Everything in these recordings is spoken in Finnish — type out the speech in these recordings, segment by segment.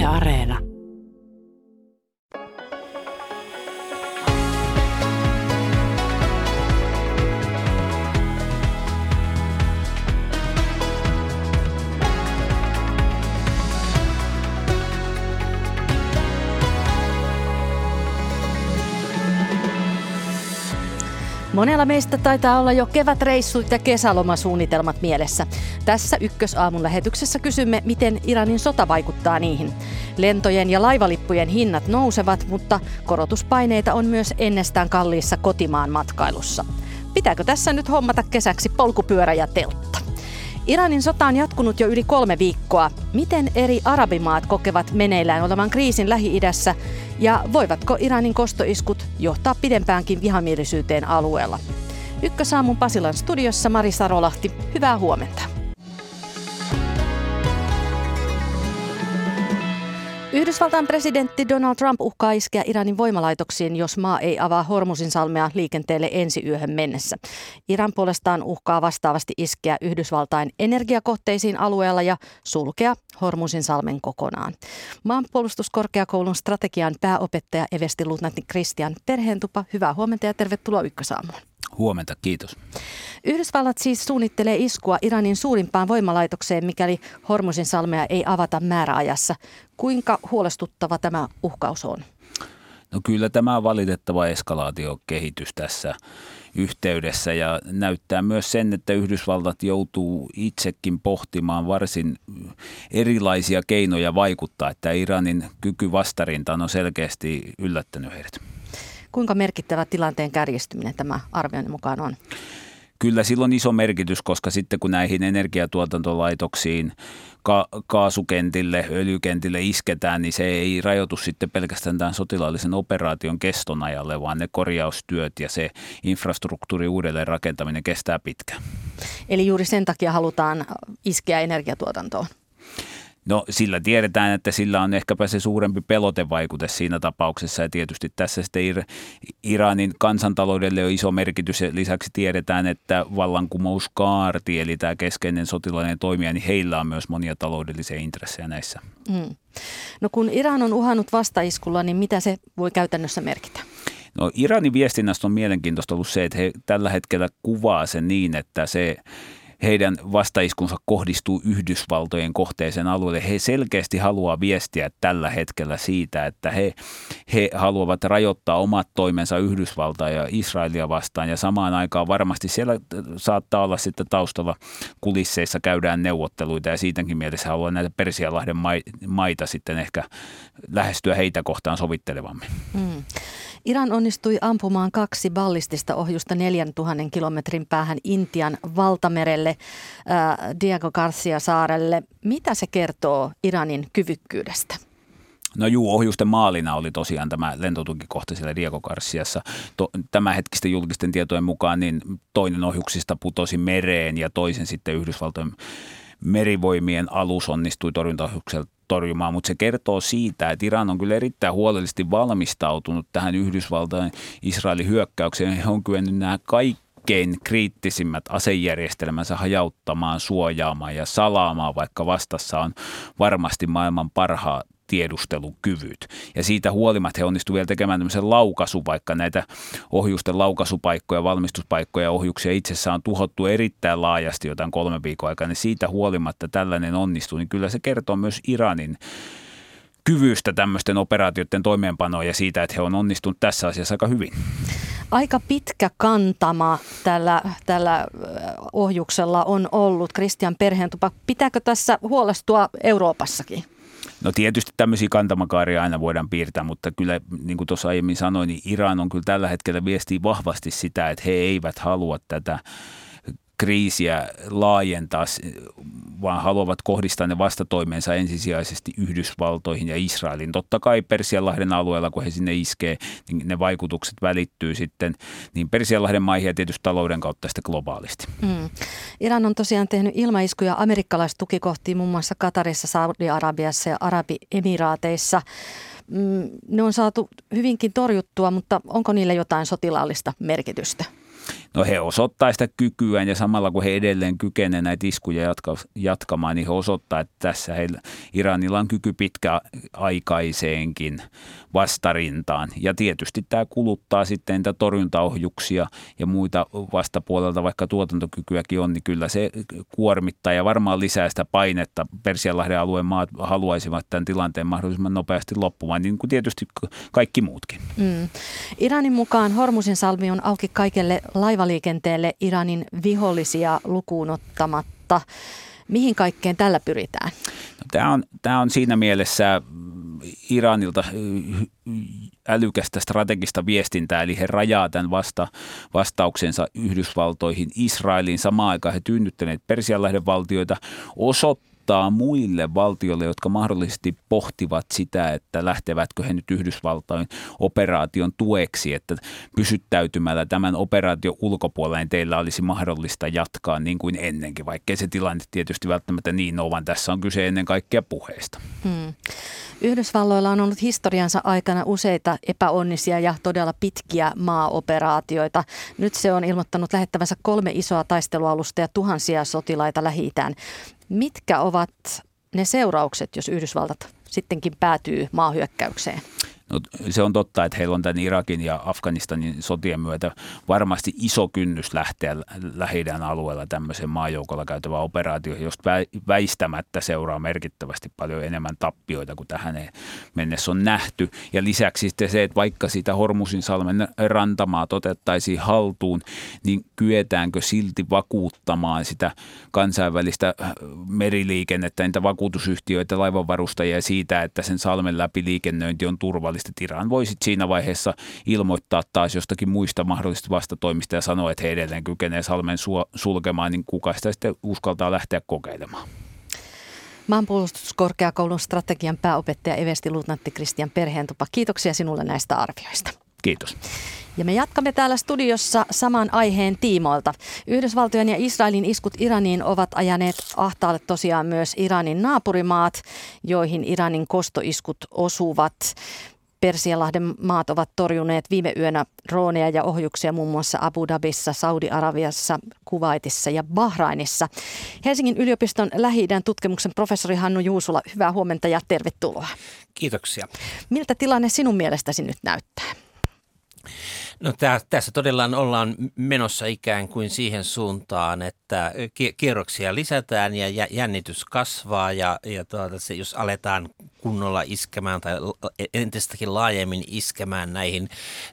Areena. Monella meistä taitaa olla jo kevätreissut ja kesälomasuunnitelmat mielessä. Tässä Ykkösaamun lähetyksessä kysymme, miten Iranin sota vaikuttaa niihin. Lentojen ja laivalippujen hinnat nousevat, mutta korotuspaineita on myös ennestään kalliissa kotimaan matkailussa. Pitääkö tässä nyt hommata kesäksi polkupyörä ja teltta? Iranin sota on jatkunut jo yli 3 viikkoa. Miten eri arabimaat kokevat meneillään olevan kriisin Lähi-idässä ja voivatko Iranin kostoiskut johtaa pidempäänkin vihamielisyyteen alueella? Ykkösaamun Pasilan studiossa Mari Sarolahti, hyvää huomenta. Yhdysvaltain presidentti Donald Trump uhkaa iskeä Iranin voimalaitoksiin, jos maa ei avaa Hormuzinsalmea liikenteelle ensi yöhön mennessä. Iran puolestaan uhkaa vastaavasti iskeä Yhdysvaltain energiakohteisiin alueella ja sulkea Hormuzinsalmen kokonaan. Maanpuolustuskorkeakoulun strategian pääopettaja everstiluutnantti Christian Perheentupa, hyvää huomenta ja tervetuloa Ykkösaamuun. Huomenta, kiitos. Yhdysvallat siis suunnittelee iskua Iranin suurimpaan voimalaitokseen, mikäli Hormuzinsalmea ei avata määräajassa. Kuinka huolestuttava tämä uhkaus on? No kyllä tämä on valitettava eskalaatiokehitys tässä yhteydessä ja näyttää myös sen, että Yhdysvallat joutuu itsekin pohtimaan varsin erilaisia keinoja vaikuttaa, että Iranin kyky vastarintaan on selkeästi yllättänyt heidät. Kuinka merkittävä tilanteen kärjistyminen tämä arvion mukaan on? Kyllä sillä on iso merkitys, koska sitten kun näihin energiatuotantolaitoksiin, kaasukentille, öljykentille isketään, niin se ei rajoitu sitten pelkästään tämän sotilaallisen operaation keston ajalle, vaan ne korjaustyöt ja se infrastruktuuri uudelleen rakentaminen kestää pitkään. Eli juuri sen takia halutaan iskeä energiatuotantoon? No sillä tiedetään, että sillä on ehkäpä se suurempi pelotevaikute siinä tapauksessa ja tietysti tässä sitten Iranin kansantaloudelle on iso merkitys ja lisäksi tiedetään, että vallankumouskaarti eli tämä keskeinen sotilainen toimija, niin heillä on myös monia taloudellisia intressejä näissä. No kun Iran on uhannut vastaiskulla, niin mitä se voi käytännössä merkitä? No Iranin viestinnästä on mielenkiintoista ollut se, että he tällä hetkellä kuvaa sen niin, että se heidän vastaiskunsa kohdistuu Yhdysvaltojen kohteeseen alueelle. He selkeästi haluaa viestiä tällä hetkellä siitä, että he haluavat rajoittaa omat toimensa Yhdysvaltaa ja Israelia vastaan. Ja samaan aikaan varmasti siellä saattaa olla sitten taustalla kulisseissa käydään neuvotteluita ja siitäkin mielessä haluaa näitä Persianlahden maita sitten ehkä lähestyä heitä kohtaan sovittelevammin. Iran onnistui ampumaan 2 ballistista ohjusta 4000 kilometrin päähän Intian valtamerelle, Diego Garcia-saarelle. Mitä se kertoo Iranin kyvykkyydestä? No ohjusten maalina oli tosiaan tämä lentotukikohta siellä Diego Garciassa. Tämänhetkisten julkisten tietojen mukaan niin toinen ohjuksista putosi mereen ja toisen sitten Yhdysvaltojen merivoimien alus onnistui torjuntaohjukselta torjumaan, mutta se kertoo siitä, että Iran on kyllä erittäin huolellisesti valmistautunut tähän Yhdysvaltain Israelin hyökkäykseen. He on kyennyt nämä kaikkein kriittisimmät asejärjestelmänsä hajauttamaan, suojaamaan ja salaamaan, vaikka vastassa on varmasti maailman parhaat tiedustelukyvyt. Ja siitä huolimatta he onnistuivat vielä tekemään tämmöisen laukaisu, vaikka näitä ohjusten laukaisupaikkoja, valmistuspaikkoja ja ohjuksia itsessään on tuhottu erittäin laajasti jotain 3 viikon aikana, niin siitä huolimatta tällainen onnistuu, niin kyllä se kertoo myös Iranin kyvystä tämmöisten operaatioiden toimeenpanoa ja siitä, että he on onnistunut tässä asiassa aika hyvin. Aika pitkä kantama tällä ohjuksella on ollut. Christian Perheentupa, pitääkö tässä huolestua Euroopassakin? No tietysti tämmöisiä kantamakaaria aina voidaan piirtää, mutta kyllä niin kuin tuossa aiemmin sanoin, niin Iran on kyllä tällä hetkellä viestii vahvasti sitä, että he eivät halua tätä kriisiä laajentaa, vaan haluavat kohdistaa ne vastatoimensa ensisijaisesti Yhdysvaltoihin ja Israeliin. Totta kai Persianlahden alueella, kun he sinne iskee, niin ne vaikutukset välittyy sitten niin Persianlahden maihin ja tietysti talouden kautta sitten globaalisti. Iran on tosiaan tehnyt ilmaiskuja amerikkalaistukikohtiin muun muassa Katarissa, Saudi-Arabiassa ja Arabiemiraateissa. Ne on saatu hyvinkin torjuttua, mutta onko niillä jotain sotilaallista merkitystä? No he osoittaa sitä kykyään ja samalla kun he edelleen kykenevät näitä iskuja jatkamaan, niin he osoittaa, että tässä Iranilla on kyky pitkäaikaiseenkin vastarintaan. Ja tietysti tämä kuluttaa sitten niitä torjuntaohjuksia ja muita vastapuolelta, vaikka tuotantokykyäkin on, niin kyllä se kuormittaa ja varmaan lisää sitä painetta. Persianlahden alueen maat haluaisivat tämän tilanteen mahdollisimman nopeasti loppumaan, niin kuin tietysti kaikki muutkin. Iranin mukaan Hormuzin salmi on auki kaikelle laivaliikenteelle Iranin vihollisia lukuun ottamatta. Mihin kaikkeen tällä pyritään? No, tämä on siinä mielessä Iranilta älykästä strategista viestintää, eli he rajaa tämän vastauksensa Yhdysvaltoihin, Israeliin. Samaan aikaan he tyynnyttäneet Persianlahden valtioita osoittaa muille valtioille, jotka mahdollisesti pohtivat sitä, että lähtevätkö he nyt Yhdysvaltain operaation tueksi, että pysyttäytymällä tämän operaation ulkopuolella niin teillä olisi mahdollista jatkaa niin kuin ennenkin, vaikkei se tilanne tietysti välttämättä niin ole, vaan tässä on kyse ennen kaikkea puheesta. Yhdysvalloilla on ollut historiansa aikana useita epäonnisia ja todella pitkiä maaoperaatioita. Nyt se on ilmoittanut lähettävänsä 3 isoa taistelualusta ja tuhansia sotilaita Lähi-itään. Mitkä ovat ne seuraukset, jos Yhdysvaltat sittenkin päätyy maahyökkäykseen? No, se on totta, että heillä on tämän Irakin ja Afganistanin sotien myötä varmasti iso kynnys lähteä Lähi-idän alueella tämmöiseen maajoukolla käytävään operaatioon, josta väistämättä seuraa merkittävästi paljon enemmän tappioita kuin tähän mennessä on nähty. Ja lisäksi sitten se, että vaikka sitä Hormuzin salmen rantamaat otettaisiin haltuun, niin kyetäänkö silti vakuuttamaan sitä kansainvälistä meriliikennettä, niitä vakuutusyhtiöitä, laivanvarustajia siitä, että sen salmen läpi liikennöinti on turvallista. Iran voi sitten siinä vaiheessa ilmoittaa taas jostakin muista mahdollisista vastatoimista ja sanoa, että he edelleen kykenevät salmen sulkemaan, niin kuka sitä sitten uskaltaa lähteä kokeilemaan. Maanpuolustuskorkeakoulun strategian pääopettaja everstiluutnantti Kristian Perheentupa. Kiitoksia sinulle näistä arvioista. Kiitos. Ja me jatkamme täällä studiossa saman aiheen tiimoilta. Yhdysvaltojen ja Israelin iskut Iraniin ovat ajaneet ahtaalle tosiaan myös Iranin naapurimaat, joihin Iranin kostoiskut osuvat. Persianlahden maat ovat torjuneet viime yönä drooneja ja ohjuksia muun muassa Abu Dhabissa, Saudi-Arabiassa, Kuwaitissa ja Bahrainissa. Helsingin yliopiston Lähi-idän tutkimuksen professori Hannu Juusula, hyvää huomenta ja tervetuloa. Kiitoksia. Miltä tilanne sinun mielestäsi nyt näyttää? No tässä todella ollaan menossa ikään kuin siihen suuntaan, että kierroksia lisätään ja jännitys kasvaa ja jos aletaan kunnolla iskemään tai entistäkin laajemmin iskemään näihin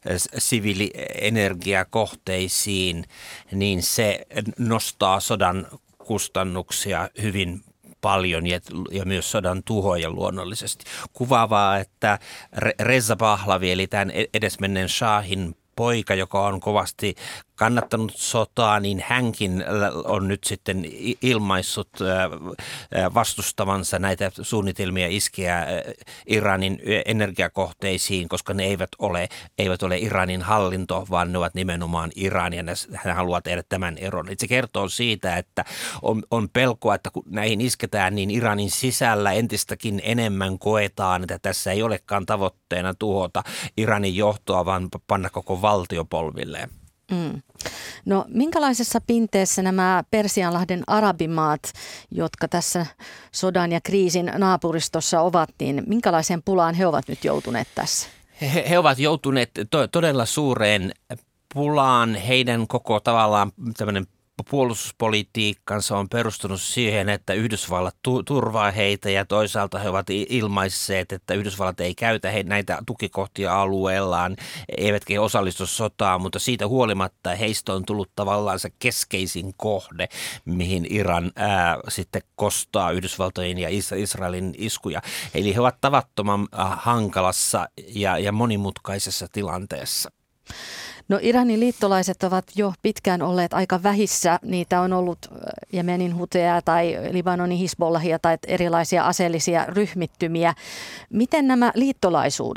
siviilienergiakohteisiin, niin se nostaa sodan kustannuksia hyvin paljon ja myös sodan tuhoja luonnollisesti. Kuvaavaa, että Reza Pahlavi, eli tämän edesmenneen shahin poika, joka on kovasti kannattanut sotaa, niin hänkin on nyt sitten ilmaissut vastustavansa näitä suunnitelmia iskeä Iranin energiakohteisiin, koska ne eivät ole Iranin hallinto, vaan ne ovat nimenomaan Iran, ja hän haluaa tehdä tämän eron. Se kertoo siitä, että on pelkoa, että kun näihin isketään, niin Iranin sisällä entistäkin enemmän koetaan, että tässä ei olekaan tavoitteena tuhota Iranin johtoa, vaan panna koko valtio polvilleen. No minkälaisessa pinteessä nämä Persianlahden arabimaat, jotka tässä sodan ja kriisin naapuristossa ovat, niin minkälaiseen pulaan he ovat nyt joutuneet tässä? He ovat joutuneet todella suureen pulaan. Heidän koko tavallaan tämmöinen puolustuspolitiikkansa on perustunut siihen, että Yhdysvallat turvaa heitä ja toisaalta he ovat ilmaisseet, että Yhdysvallat ei käytä näitä tukikohtia alueellaan, eivätkä he osallistu sotaan, mutta siitä huolimatta heistä on tullut tavallaan se keskeisin kohde, mihin Iran sitten kostaa Yhdysvaltojen ja Israelin iskuja. Eli he ovat tavattoman hankalassa ja monimutkaisessa tilanteessa. No Iranin liittolaiset ovat jo pitkään olleet aika vähissä. Niitä on ollut Jemenin Huteja tai Libanonin Hizbollahia tai erilaisia aseellisia ryhmittymiä. Miten nämä liittolaisuudet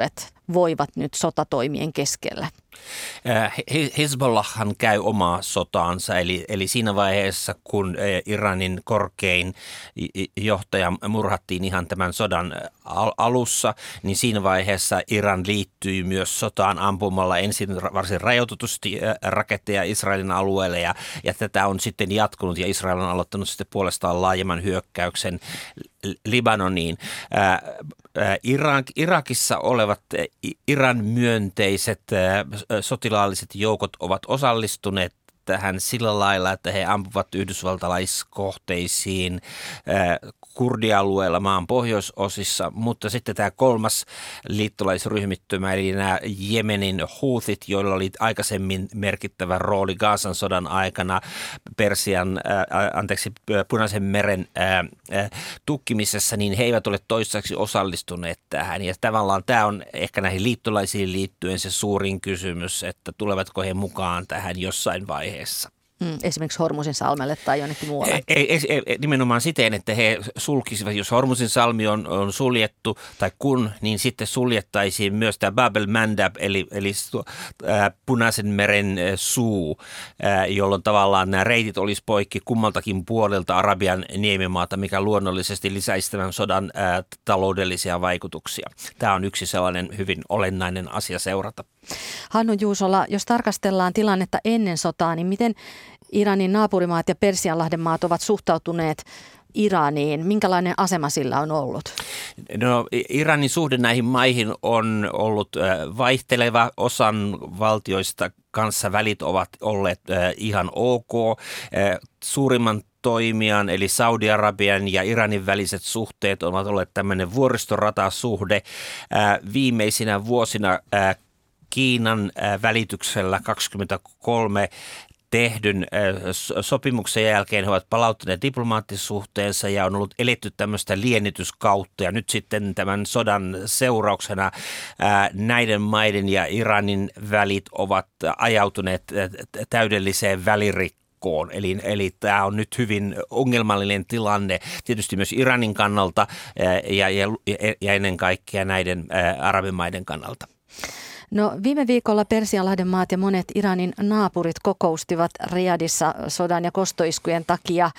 voivat nyt sotatoimien keskellä? Hezbollahhan käy omaa sotaansa, eli siinä vaiheessa, kun Iranin korkein johtaja murhattiin ihan tämän sodan alussa, niin siinä vaiheessa Iran liittyi myös sotaan ampumalla ensin varsin rajoitetusti raketteja Israelin alueelle, ja tätä on sitten jatkunut, ja Israel on aloittanut sitten puolestaan laajemman hyökkäyksen Libanoniin. Irakissa olevat Iran myönteiset sotilaalliset joukot ovat osallistuneet tähän sillä lailla, että he ampuvat yhdysvaltalaiskohteisiin kurdialueella maan pohjoisosissa, mutta sitten tämä kolmas liittolaisryhmittymä, eli nämä Jemenin Houthit, joilla oli aikaisemmin merkittävä rooli Gazan sodan aikana Punaisen meren tukkimisessa, niin he eivät ole toistaiseksi osallistuneet tähän. Ja tavallaan tämä on ehkä näihin liittolaisiin liittyen se suurin kysymys, että tulevatko he mukaan tähän jossain vaiheessa. Esimerkiksi Hormuzin salmelle tai jonnekin muualle? Nimenomaan siten, että he sulkisivat, jos Hormuzin salmi on suljettu tai niin sitten suljettaisiin myös tämä Bab el-Mandab, eli Punaisen meren suu, jolloin tavallaan nämä reitit olisi poikki kummaltakin puolelta Arabian niemimaata, mikä luonnollisesti lisäisi tämän sodan taloudellisia vaikutuksia. Tämä on yksi sellainen hyvin olennainen asia seurata. Hannu Juusola, jos tarkastellaan tilannetta ennen sotaa, niin miten Iranin naapurimaat ja Persianlahden maat ovat suhtautuneet Iraniin? Minkälainen asema sillä on ollut? No, Iranin suhde näihin maihin on ollut vaihteleva. Osan valtioista kanssa välit ovat olleet ihan ok. Suurimman toimijan eli Saudi-Arabian ja Iranin väliset suhteet ovat olleet tämmöinen vuoristoratasuhde. Viimeisinä vuosina Kiinan välityksellä 23 tehdyn sopimuksen jälkeen he ovat palauttaneet diplomaattisuhteensa ja on ollut eletty tämmöistä liennytyskautta. Ja nyt sitten tämän sodan seurauksena näiden maiden ja Iranin välit ovat ajautuneet täydelliseen välirikkoon. Eli tämä on nyt hyvin ongelmallinen tilanne tietysti myös Iranin kannalta ja ennen kaikkea näiden arabimaiden kannalta. No, viime viikolla Persianlahden maat ja monet Iranin naapurit kokoustivat Riyadissa sodan ja kostoiskujen takia.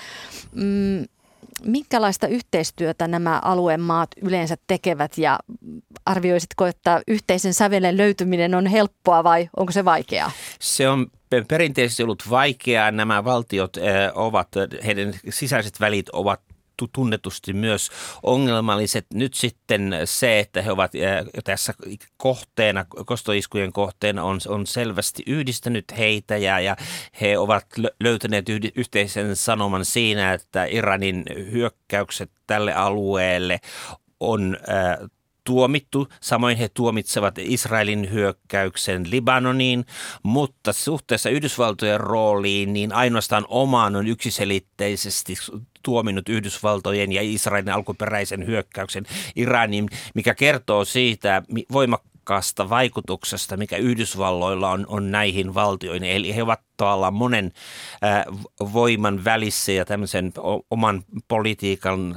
Minkälaista yhteistyötä nämä alueen maat yleensä tekevät ja arvioisitko, että yhteisen sävelen löytyminen on helppoa vai onko se vaikeaa? Se on perinteisesti ollut vaikeaa. Nämä valtiot heidän sisäiset välit ovat tunnetusti myös ongelmalliset. Nyt sitten se, että he ovat tässä kohteena, kostoiskujen kohteena on selvästi yhdistänyt heitä ja he ovat löytäneet yhteisen sanoman siinä, että Iranin hyökkäykset tälle alueelle on tuomittu. Samoin he tuomitsevat Israelin hyökkäyksen Libanoniin, mutta suhteessa Yhdysvaltojen rooliin niin ainoastaan Oman on yksiselitteisesti tuominut Yhdysvaltojen ja Israelin alkuperäisen hyökkäyksen Iraniin, mikä kertoo siitä voimakkaasta vaikutuksesta, mikä Yhdysvalloilla on näihin valtioihin. Eli he ovat tavallaan monen voiman välissä ja tämmöisen oman politiikan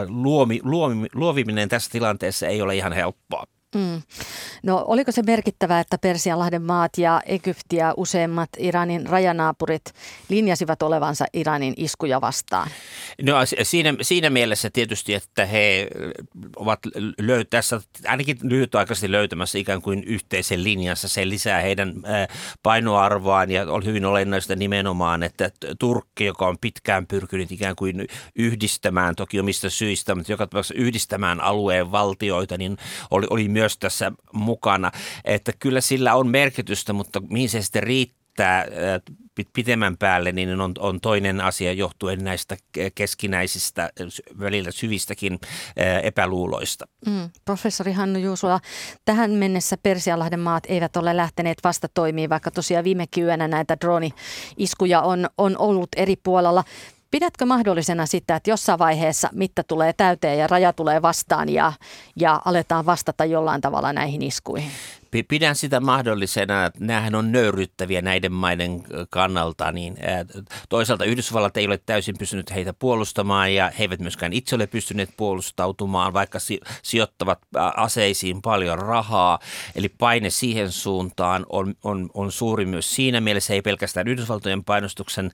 luoviminen tässä tilanteessa ei ole ihan helppoa. No, oliko se merkittävää, että Persianlahden maat ja Egypti ja useimmat Iranin rajanaapurit linjasivat olevansa Iranin iskuja vastaan? No, siinä mielessä tietysti, että he ovat tässä ainakin lyhytaikaisesti löytämässä ikään kuin yhteisen linjansa. Se lisää heidän painoarvoaan ja on hyvin olennaista nimenomaan, että Turkki, joka on pitkään pyrkinyt ikään kuin yhdistämään, toki omista syistä, mutta joka tapauksessa yhdistämään alueen valtioita, niin oli myös tässä mukana, että kyllä sillä on merkitystä, mutta mihin se sitten riittää pitemmän päälle, niin on toinen asia johtuen näistä keskinäisistä välillä syvistäkin epäluuloista. Professori Hannu Juusola, tähän mennessä Persianlahden maat eivät ole lähteneet vastatoimiin, vaikka tosiaan viimekin yönä näitä drone-iskuja on ollut eri puolella. Pidätkö mahdollisena sitä, että jossain vaiheessa mitta tulee täyteen ja raja tulee vastaan ja aletaan vastata jollain tavalla näihin iskuihin? Pidän sitä mahdollisena, että näähän on nöyryttäviä näiden maiden kannalta, niin toisaalta Yhdysvallat ei ole täysin pystynyt heitä puolustamaan ja he eivät myöskään itse ole pystyneet puolustautumaan, vaikka sijoittavat aseisiin paljon rahaa, eli paine siihen suuntaan on suuri myös siinä mielessä, ei pelkästään Yhdysvaltojen painostuksen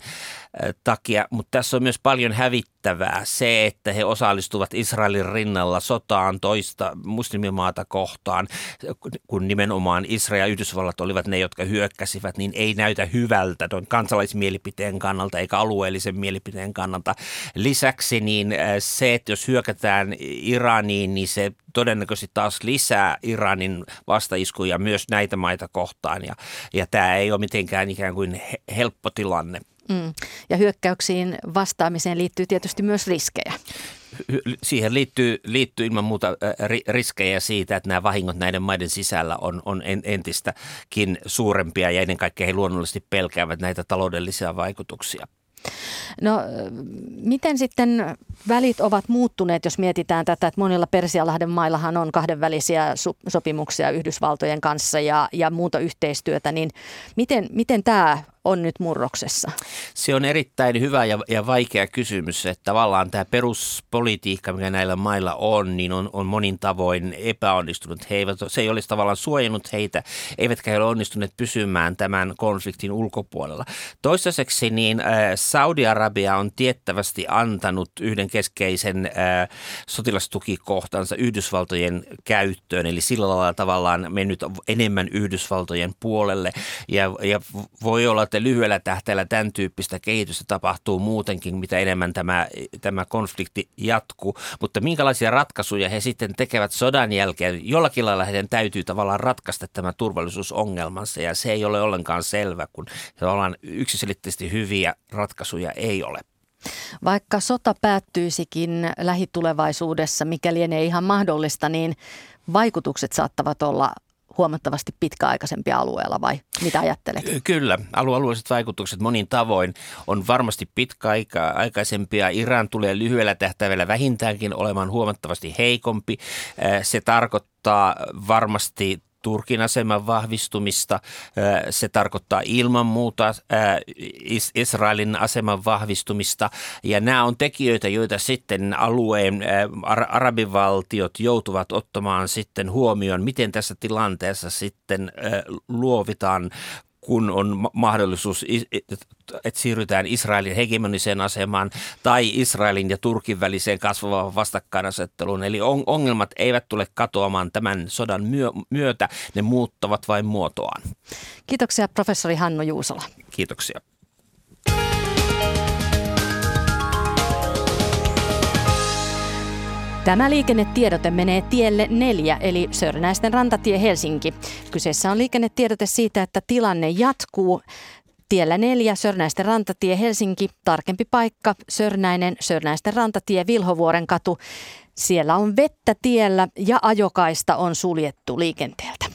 takia, mutta tässä on myös paljon hävittävää se, että he osallistuvat Israelin rinnalla sotaan toista muslimimaata kohtaan, kun nimenomaan Israel ja Yhdysvallat olivat ne, jotka hyökkäsivät, niin ei näytä hyvältä tuon kansalaismielipiteen kannalta eikä alueellisen mielipiteen kannalta. Lisäksi niin se, että jos hyökätään Iraniin, niin se todennäköisesti taas lisää Iranin vastaiskuja myös näitä maita kohtaan ja tämä ei ole mitenkään ikään kuin helppo tilanne. Ja hyökkäyksiin vastaamiseen liittyy tietysti myös riskejä. Siihen liittyy ilman muuta riskejä siitä, että nämä vahingot näiden maiden sisällä on entistäkin suurempia ja ennen kaikkea he luonnollisesti pelkäävät näitä taloudellisia vaikutuksia. No miten sitten välit ovat muuttuneet, jos mietitään tätä, että monilla Persialahden maillahan on kahdenvälisiä sopimuksia Yhdysvaltojen kanssa ja muuta yhteistyötä, niin miten tämä on nyt murroksessa? Se on erittäin hyvä ja vaikea kysymys, että tavallaan tämä peruspolitiikka, mikä näillä mailla on, niin on monin tavoin epäonnistunut. Se ei olisi tavallaan suojannut heitä, eivätkä he ole onnistuneet pysymään tämän konfliktin ulkopuolella. Toistaiseksi niin Saudi-Arabia on tiettävästi antanut yhden keskeisen sotilastukikohtansa Yhdysvaltojen käyttöön, eli sillä lailla tavallaan mennyt enemmän Yhdysvaltojen puolelle ja voi olla, että lyhyellä tähtäillä tämän tyyppistä kehitystä tapahtuu muutenkin, mitä enemmän tämä konflikti jatkuu, mutta minkälaisia ratkaisuja he sitten tekevät sodan jälkeen, jollakin lailla heidän täytyy tavallaan ratkaista tämä turvallisuusongelmansa ja se ei ole ollenkaan selvä, kun tavallaan yksiselitteisesti hyviä ratkaisuja ei ole. Vaikka sota päättyisikin lähitulevaisuudessa, mikä lienee ihan mahdollista, niin vaikutukset saattavat olla huomattavasti pitkäaikaisempia alueella vai mitä ajattelet? Kyllä, alueelliset vaikutukset monin tavoin on varmasti pitkäaikaisempia. Iran tulee lyhyellä tähtäimellä vähintäänkin olemaan huomattavasti heikompi. Se tarkoittaa varmasti Turkin aseman vahvistumista, se tarkoittaa ilman muuta Israelin aseman vahvistumista ja nämä on tekijöitä, joita sitten alueen arabivaltiot joutuvat ottamaan sitten huomioon, miten tässä tilanteessa sitten luovitaan, kun on mahdollisuus, että siirrytään Israelin hegemoniseen asemaan tai Israelin ja Turkin väliseen kasvavaan vastakkainasetteluun. Eli ongelmat eivät tule katoamaan tämän sodan myötä, ne muuttavat vain muotoaan. Kiitoksia professori Hannu Juusola. Kiitoksia. Tämä liikennetiedote menee tielle 4, eli Sörnäisten rantatie Helsinki. Kyseessä on liikennetiedote siitä, että tilanne jatkuu. Tiellä 4, Sörnäisten rantatie Helsinki, tarkempi paikka Sörnäisten rantatie Vilhovuoren katu. Siellä on vettä tiellä ja ajokaista on suljettu liikenteeltä.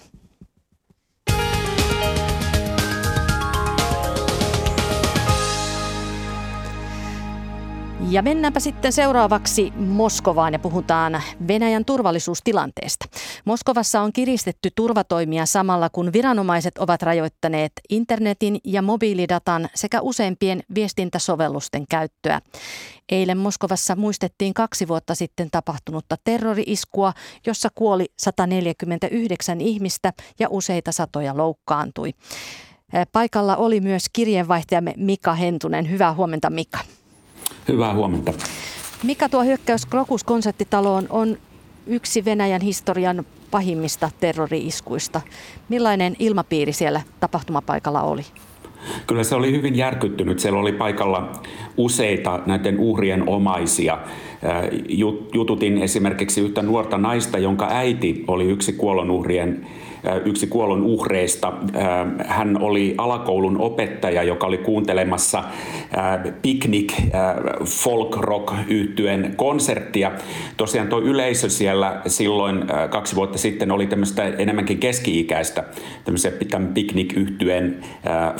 Ja mennäänpä sitten seuraavaksi Moskovaan ja puhutaan Venäjän turvallisuustilanteesta. Moskovassa on kiristetty turvatoimia samalla, kun viranomaiset ovat rajoittaneet internetin ja mobiilidatan sekä useimpien viestintäsovellusten käyttöä. Eilen Moskovassa muistettiin 2 vuotta sitten tapahtunutta terrori-iskua, jossa kuoli 149 ihmistä ja useita satoja loukkaantui. Paikalla oli myös kirjeenvaihtajamme Mika Hentunen. Hyvää huomenta, Mika. Hyvää huomenta. Mika, tuo hyökkäys Krokus-konserttitaloon on yksi Venäjän historian pahimmista terrori-iskuista. Millainen ilmapiiri siellä tapahtumapaikalla oli? Kyllä se oli hyvin järkyttynyt. Siellä oli paikalla useita näiden uhrien omaisia. Jututin esimerkiksi yhtä nuorta naista, jonka äiti oli yksi kuolon uhreista. Hän oli alakoulun opettaja, joka oli kuuntelemassa Picnic folk rock -yhtyeen konserttia. Tosiaan tuo yleisö siellä silloin 2 vuotta sitten oli tämmöistä enemmänkin keski-ikäistä, tämmöisiä Picnic -yhtyeen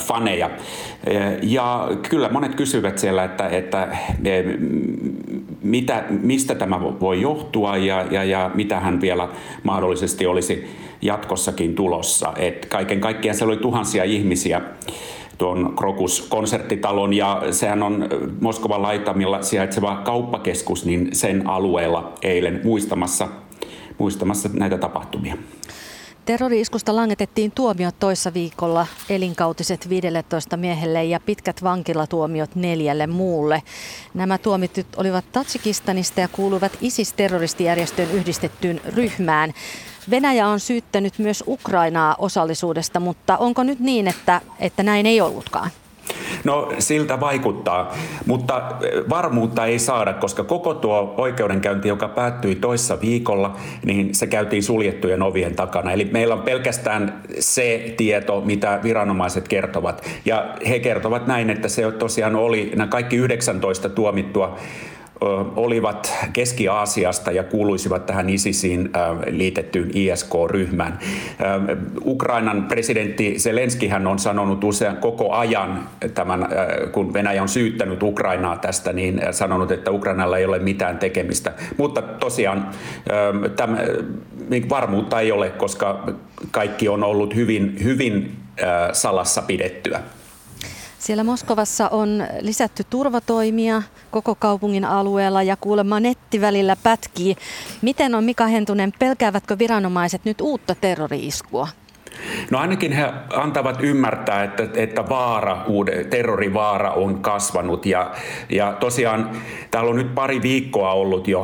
faneja. Ja kyllä monet kysyvät siellä, että mistä tämä voi johtua ja mitä hän vielä mahdollisesti olisi jatkossakin tulossa. Et kaiken kaikkiaan siellä oli tuhansia ihmisiä tuon Krokus-konserttitalon, ja sehän on Moskovan laitamilla sijaitseva kauppakeskus, niin sen alueella eilen muistamassa näitä tapahtumia. Terrori-iskusta langetettiin tuomiot toissa viikolla, elinkautiset 15 miehelle ja pitkät vankilatuomiot 4 muulle. Nämä tuomitut olivat Tadžikistanista ja kuuluvat ISIS-terroristijärjestöön yhdistettyyn ryhmään. Venäjä on syyttänyt myös Ukrainaa osallisuudesta, mutta onko nyt niin, että näin ei ollutkaan? No siltä vaikuttaa, mutta varmuutta ei saada, koska koko tuo oikeudenkäynti, joka päättyi toissa viikolla, niin se käytiin suljettujen ovien takana. Eli meillä on pelkästään se tieto, mitä viranomaiset kertovat. Ja he kertovat näin, että se tosiaan oli, nämä kaikki 19 tuomittua olivat Keski-Aasiasta ja kuuluisivat tähän ISISiin liitettyyn ISK-ryhmään. Ukrainan presidentti Zelenskihän on sanonut usein koko ajan, kun Venäjä on syyttänyt Ukrainaa tästä, niin sanonut, että Ukrainalla ei ole mitään tekemistä. Mutta tosiaan varmuutta ei ole, koska kaikki on ollut hyvin salassa pidettyä. Siellä Moskovassa on lisätty turvatoimia koko kaupungin alueella ja kuulemma nettivälillä pätkii. Miten on, Mika Hentunen, pelkäävätkö viranomaiset nyt uutta terrori-iskua? No ainakin he antavat ymmärtää, että terrorivaara on kasvanut ja tosiaan täällä on nyt pari viikkoa ollut jo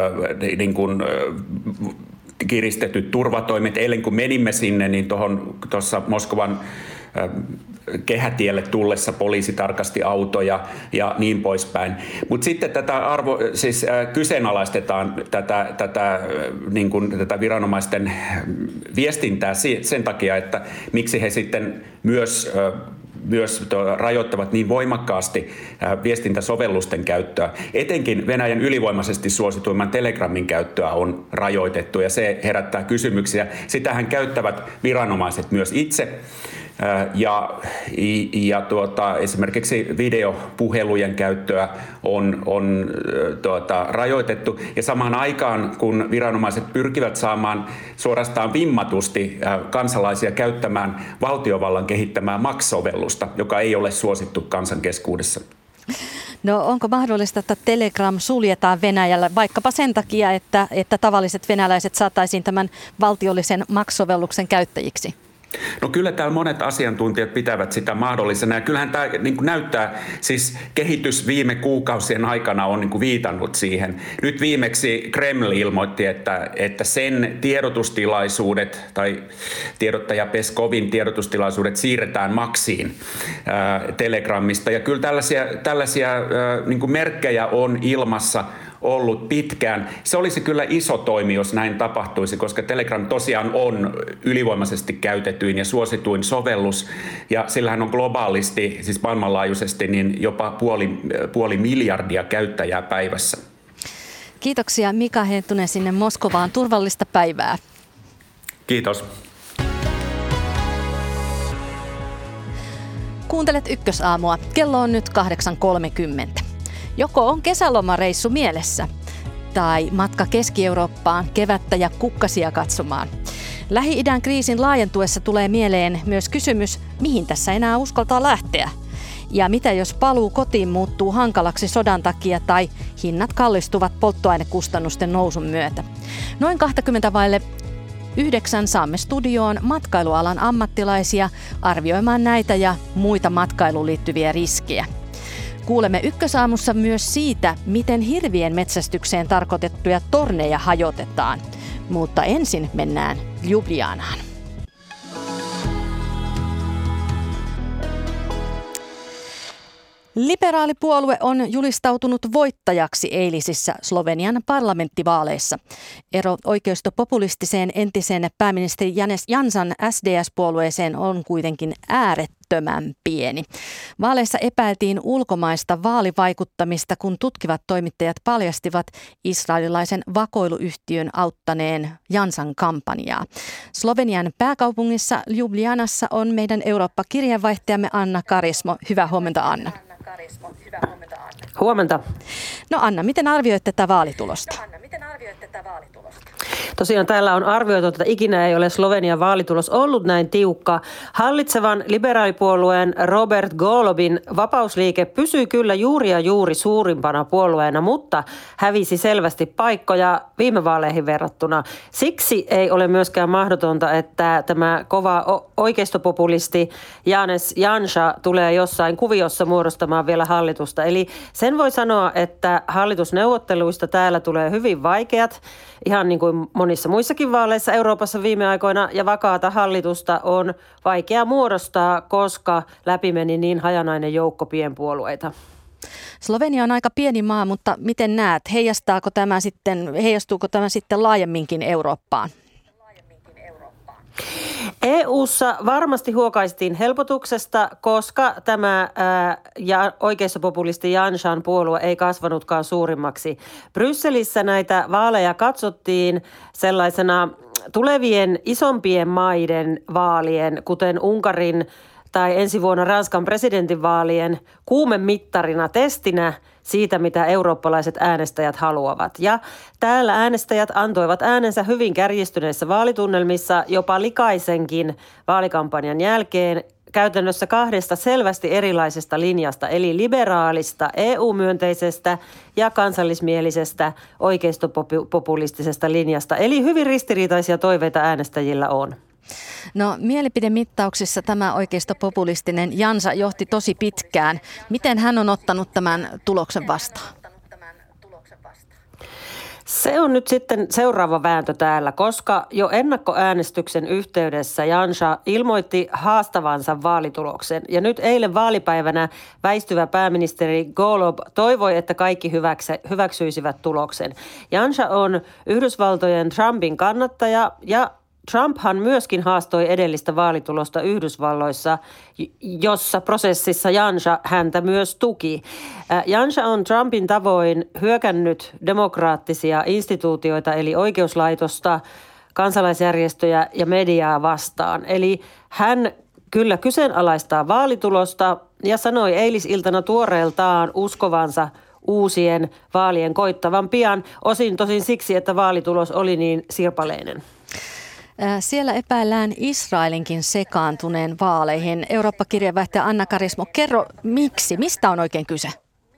kiristetyt turvatoimet. Eilen kun menimme sinne, niin tuossa Moskovan kehätielle tullessa poliisi tarkasti autoja ja niin poispäin. Mutta sitten kyseenalaistetaan tätä viranomaisten viestintää sen takia, että miksi he sitten myös rajoittavat niin voimakkaasti viestintäsovellusten käyttöä. Etenkin Venäjän ylivoimaisesti suosituimman Telegramin käyttöä on rajoitettu ja se herättää kysymyksiä. Sitähän käyttävät viranomaiset myös itse. Esimerkiksi videopuhelujen käyttöä on rajoitettu. Ja samaan aikaan, kun viranomaiset pyrkivät saamaan suorastaan vimmatusti kansalaisia käyttämään valtiovallan kehittämää Max-sovellusta, joka ei ole suosittu kansan keskuudessa. No onko mahdollista, että Telegram suljetaan Venäjällä vaikkapa sen takia, että tavalliset venäläiset saataisiin tämän valtiollisen Max-sovelluksen käyttäjiksi? No kyllä täällä monet asiantuntijat pitävät sitä mahdollisena ja kyllähän tämä näyttää, siis kehitys viime kuukausien aikana on viitannut siihen. Nyt viimeksi Kreml ilmoitti, että sen tiedotustilaisuudet tai tiedottaja Peskovin tiedotustilaisuudet siirretään Maxiin Telegramista ja kyllä tällaisia merkkejä on ilmassa ollut pitkään. Se olisi kyllä iso toimi, jos näin tapahtuisi, koska Telegram tosiaan on ylivoimaisesti käytetyin ja suosituin sovellus, ja sillähän on globaalisti, siis maailmanlaajuisesti, niin jopa puoli miljardia käyttäjää päivässä. Kiitoksia Mika Hentunen sinne Moskovaan. Turvallista päivää. Kiitos. Kuuntelet Ykkösaamua. Kello on nyt 8.30. Joko on kesälomareissu mielessä tai matka Keski-Eurooppaan kevättä ja kukkasia katsomaan. Lähi-idän kriisin laajentuessa tulee mieleen myös kysymys, mihin tässä enää uskaltaa lähteä. Ja mitä jos paluu kotiin muuttuu hankalaksi sodan takia tai hinnat kallistuvat polttoainekustannusten nousun myötä. Noin 8:20 saamme studioon matkailualan ammattilaisia arvioimaan näitä ja muita matkailuun liittyviä riskejä. Kuulemme Ykkösaamussa myös siitä, miten hirvien metsästykseen tarkoitettuja torneja hajotetaan. Mutta ensin mennään Ljubljanaan. Liberaalipuolue on julistautunut voittajaksi eilisissä Slovenian parlamenttivaaleissa. Ero oikeistopopulistiseen entisen pääministeri Jansan SDS-puolueeseen on kuitenkin äärettömän pieni. Vaaleissa epäiltiin ulkomaista vaalivaikuttamista, kun tutkivat toimittajat paljastivat israelilaisen vakoiluyhtiön auttaneen Jansan kampanjaa. Slovenian pääkaupungissa Ljubljanassa on meidän Eurooppa-kirjeenvaihtajamme Anna Karismo. Hyvää huomenta, Anna. Huomenta. No Anna, miten arvioit tätä vaalitulosta? Tosiaan täällä on arvioitu, että ikinä ei ole Slovenian vaalitulos ollut näin tiukka. Hallitsevan liberaalipuolueen Robert Golobin vapausliike pysyi kyllä juuri ja juuri suurimpana puolueena, mutta hävisi selvästi paikkoja viime vaaleihin verrattuna. Siksi ei ole myöskään mahdotonta, että tämä kova oikeistopopulisti Janez Janša tulee jossain kuviossa muodostamaan vielä hallitusta. Eli sen voi sanoa, että hallitusneuvotteluista täällä tulee hyvin vaikeat, ihan niin kuin monissa muissakin vaaleissa Euroopassa viime aikoina, ja vakaata hallitusta on vaikea muodostaa, koska läpi meni niin hajanainen joukko pienpuolueita. Slovenia on aika pieni maa, mutta miten näet, heijastuuko tämä sitten laajemminkin Eurooppaan? EU:ssa varmasti huokaistiin helpotuksesta, koska tämä oikeistopopulisti Janšan puolue ei kasvanutkaan suurimmaksi. Brysselissä näitä vaaleja katsottiin sellaisena tulevien isompien maiden vaalien, kuten Unkarin tai ensi vuonna Ranskan presidentinvaalien kuumemittarina, testinä siitä, mitä eurooppalaiset äänestäjät haluavat. Ja täällä äänestäjät antoivat äänensä hyvin kärjistyneissä vaalitunnelmissa jopa likaisenkin vaalikampanjan jälkeen käytännössä kahdesta selvästi erilaisesta linjasta, eli liberaalista, EU-myönteisestä ja kansallismielisestä oikeistopopulistisesta linjasta. Eli hyvin ristiriitaisia toiveita äänestäjillä on. No mielipidemittauksissa tämä oikeistopopulistinen Janša johti tosi pitkään. Miten hän on ottanut tämän tuloksen vastaan? Se on nyt sitten seuraava vääntö täällä, koska jo ennakkoäänestyksen yhteydessä Janša ilmoitti haastavansa vaalituloksen. Ja nyt eilen vaalipäivänä väistyvä pääministeri Golob toivoi, että kaikki hyväksyisivät tuloksen. Janša on Yhdysvaltojen Trumpin kannattaja ja Trumphan myöskin haastoi edellistä vaalitulosta Yhdysvalloissa, jossa prosessissa Janša häntä myös tuki. Janša on Trumpin tavoin hyökännyt demokraattisia instituutioita eli oikeuslaitosta, kansalaisjärjestöjä ja mediaa vastaan. Eli hän kyllä kyseenalaistaa vaalitulosta ja sanoi eilisiltana tuoreeltaan uskovansa uusien vaalien koittavan pian, osin tosin siksi, että vaalitulos oli niin sirpaleinen. Siellä epäillään Israelinkin sekaantuneen vaaleihin. Eurooppa-kirjeenvaihtaja Anna Karismo, kerro miksi? Mistä on oikein kyse?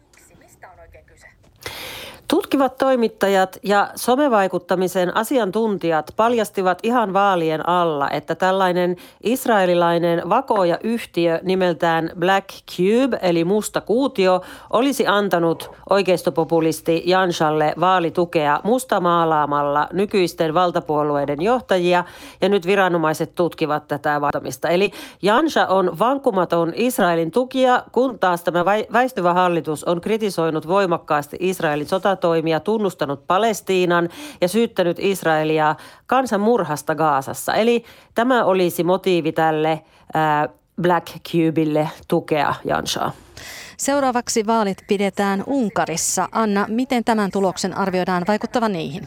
Tutkivat toimittajat ja somevaikuttamisen asiantuntijat paljastivat ihan vaalien alla, että tällainen israelilainen vakoojayhtiö nimeltään Black Cube eli musta kuutio olisi antanut oikeistopopulisti Janšalle vaalitukea mustamaalaamalla nykyisten valtapuolueiden johtajia, ja nyt viranomaiset tutkivat tätä vaatimista. Eli Janša on vankkumaton Israelin tukija, kun taas tämä väistyvä hallitus on kritisoinut voimakkaasti Israelin sotatoimia, tunnustanut Palestiinan ja syyttänyt Israelia kansanmurhasta Gazassa. Eli tämä olisi motiivi tälle Black Cubelle tukea Janšaa. Seuraavaksi vaalit pidetään Unkarissa. Anna, miten tämän tuloksen arvioidaan vaikuttavan niihin?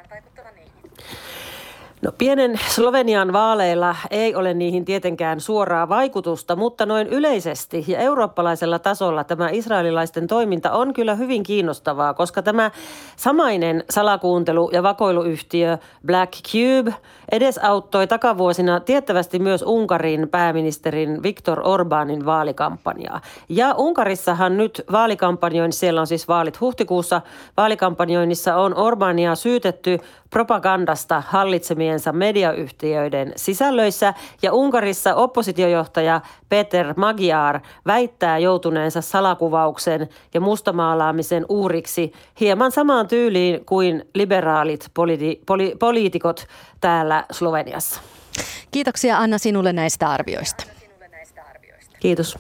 No, pienen Slovenian vaaleilla ei ole niihin tietenkään suoraa vaikutusta, mutta noin yleisesti ja eurooppalaisella tasolla tämä israelilaisten toiminta on kyllä hyvin kiinnostavaa, koska tämä samainen salakuuntelu- ja vakoiluyhtiö Black Cube edesauttoi takavuosina tiettävästi myös Unkarin pääministerin Viktor Orbánin vaalikampanjaa. Ja Unkarissahan nyt vaalikampanjoinnissa, siellä on siis vaalit huhtikuussa, vaalikampanjoinnissa on Orbánia syytetty propagandasta hallitsemiensa mediayhtiöiden sisällöissä, ja Unkarissa oppositiojohtaja Peter Magyar väittää joutuneensa salakuvauksen ja mustamaalaamisen uhriksi hieman samaan tyyliin kuin liberaalit poliitikot täällä Sloveniassa. Kiitoksia Anna sinulle näistä arvioista. Kiitos.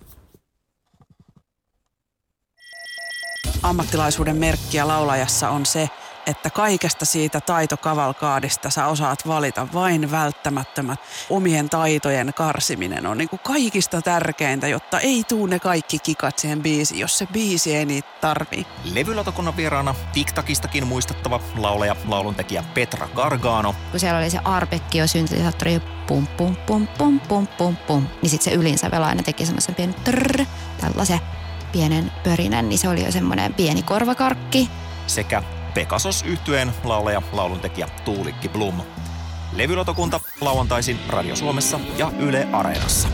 Ammattilaisuuden merkkiä laulajassa on se, että kaikesta siitä taitokavalkaadista sä osaat valita vain välttämättömät. Omien taitojen karsiminen on niin kuin kaikista tärkeintä, jotta ei tuu ne kaikki kikat siihen biisiin, jos se biisi ei niitä tarvii. Levylautakunnan vieraana TikTokistakin muistettava laulaja, lauluntekijä Petra Gargano. Kun siellä oli se arpeggio-syntesaattori, pum pum pum pum pum pum pum, niin sitten se ylinsävel aina teki semmoisen pienen trrrr, tällaisen pienen pörinän, niin se oli jo semmoinen pieni korvakarkki. Sekä Pegasus-yhtyeen laulaja, lauluntekijä Tuulikki Blum. Levylotokunta lauantaisin Radio Suomessa ja Yle Areenassa.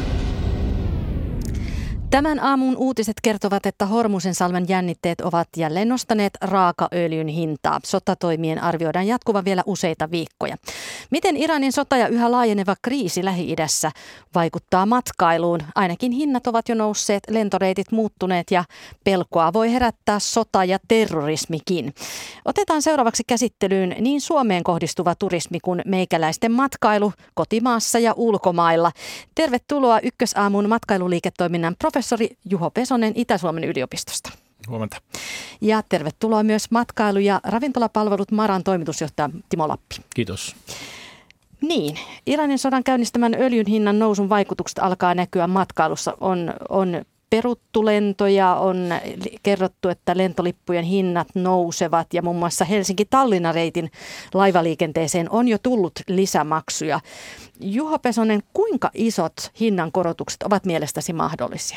Tämän aamun uutiset kertovat, että Hormuzensalmen jännitteet ovat jälleen nostaneet raakaöljyn hintaa. Sotatoimien arvioidaan jatkuvan vielä useita viikkoja. Miten Iranin sota ja yhä laajeneva kriisi Lähi-idässä vaikuttaa matkailuun? Ainakin hinnat ovat jo nousseet, lentoreitit muuttuneet ja pelkoa voi herättää sota ja terrorismikin. Otetaan seuraavaksi käsittelyyn niin Suomeen kohdistuva turismi kuin meikäläisten matkailu kotimaassa ja ulkomailla. Tervetuloa Ykkösaamun matkailuliiketoiminnan professori Juho Pesonen Itä-Suomen yliopistosta. Huomenta. Ja tervetuloa myös matkailu- ja ravintolapalvelut MaRan toimitusjohtaja Timo Lappi. Kiitos. Niin, Iranin sodan käynnistämän öljyn hinnan nousun vaikutukset alkaa näkyä matkailussa. On peruttu lentoja, on kerrottu, että lentolippujen hinnat nousevat ja muun muassa Helsinki-Tallinna-reitin laivaliikenteeseen on jo tullut lisämaksuja. Juho Pesonen, kuinka isot hinnankorotukset ovat mielestäsi mahdollisia?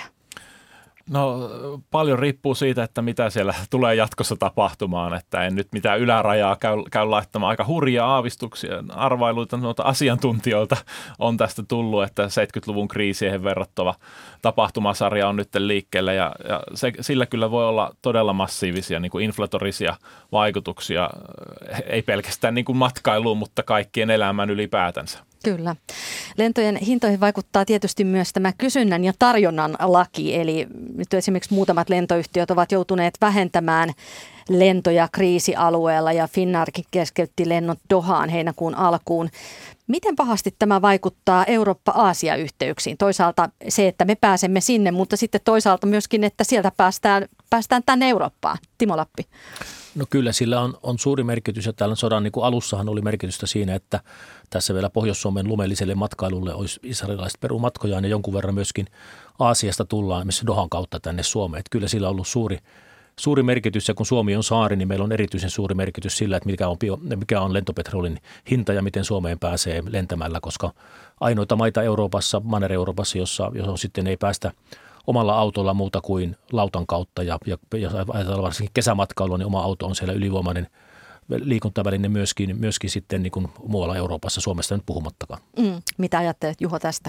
No paljon riippuu siitä, että mitä siellä tulee jatkossa tapahtumaan, että en nyt mitään ylärajaa käy laittamaan. Aika hurjia aavistuksia, arvailuita noita asiantuntijoilta on tästä tullut, että 70-luvun kriisien verrattava tapahtumasarja on nyt liikkeellä ja sillä kyllä voi olla todella massiivisia niin kuin inflatorisia vaikutuksia, ei pelkästään niin kuin matkailuun, mutta kaikkien elämään ylipäätänsä. Kyllä. Lentojen hintoihin vaikuttaa tietysti myös tämä kysynnän ja tarjonnan laki, eli nyt esimerkiksi muutamat lentoyhtiöt ovat joutuneet vähentämään lentoja kriisialueella ja Finnairkin keskeytti lennot Dohaan heinäkuun alkuun. Miten pahasti tämä vaikuttaa Eurooppa-Aasia-yhteyksiin? Toisaalta se, että me pääsemme sinne, mutta sitten toisaalta myöskin, että sieltä päästään tänne Eurooppaan. Timo Lappi. No kyllä sillä on suuri merkitys ja tällä sodan niin kuin alussahan oli merkitystä siinä, että tässä vielä Pohjois-Suomen lumelliselle matkailulle olisi israelilaiset perumatkojaan ja jonkun verran myöskin Aasiasta tullaan missä Dohan kautta tänne Suomeen. Että kyllä sillä on ollut suuri merkitys ja kun Suomi on saari, niin meillä on erityisen suuri merkitys sillä, että mikä on lentopetrolin hinta ja miten Suomeen pääsee lentämällä, koska ainoita maita Euroopassa, Manner-Euroopassa, jossa sitten ei päästä omalla autolla muuta kuin lautan kautta ja jos ajatellaan varsinkin kesämatkailua, niin oma auto on siellä ylivoimainen liikuntaväline myöskin sitten niin kuin muualla Euroopassa, Suomesta nyt puhumattakaan. Mitä ajattelet Juho tästä?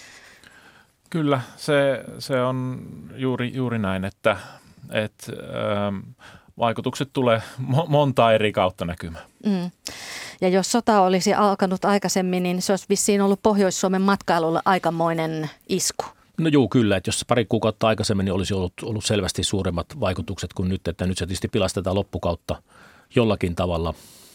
Kyllä, se on juuri näin, että vaikutukset tulee monta eri kautta näkymään. Ja jos sota olisi alkanut aikaisemmin, niin se olisi vissiin ollut Pohjois-Suomen matkailulle aikamoinen isku. No juu, kyllä, että jos pari kuukautta aikaisemmin niin olisi ollut selvästi suuremmat vaikutukset kuin nyt, että nyt se tietysti pilastetaan loppukautta jollakin tavalla.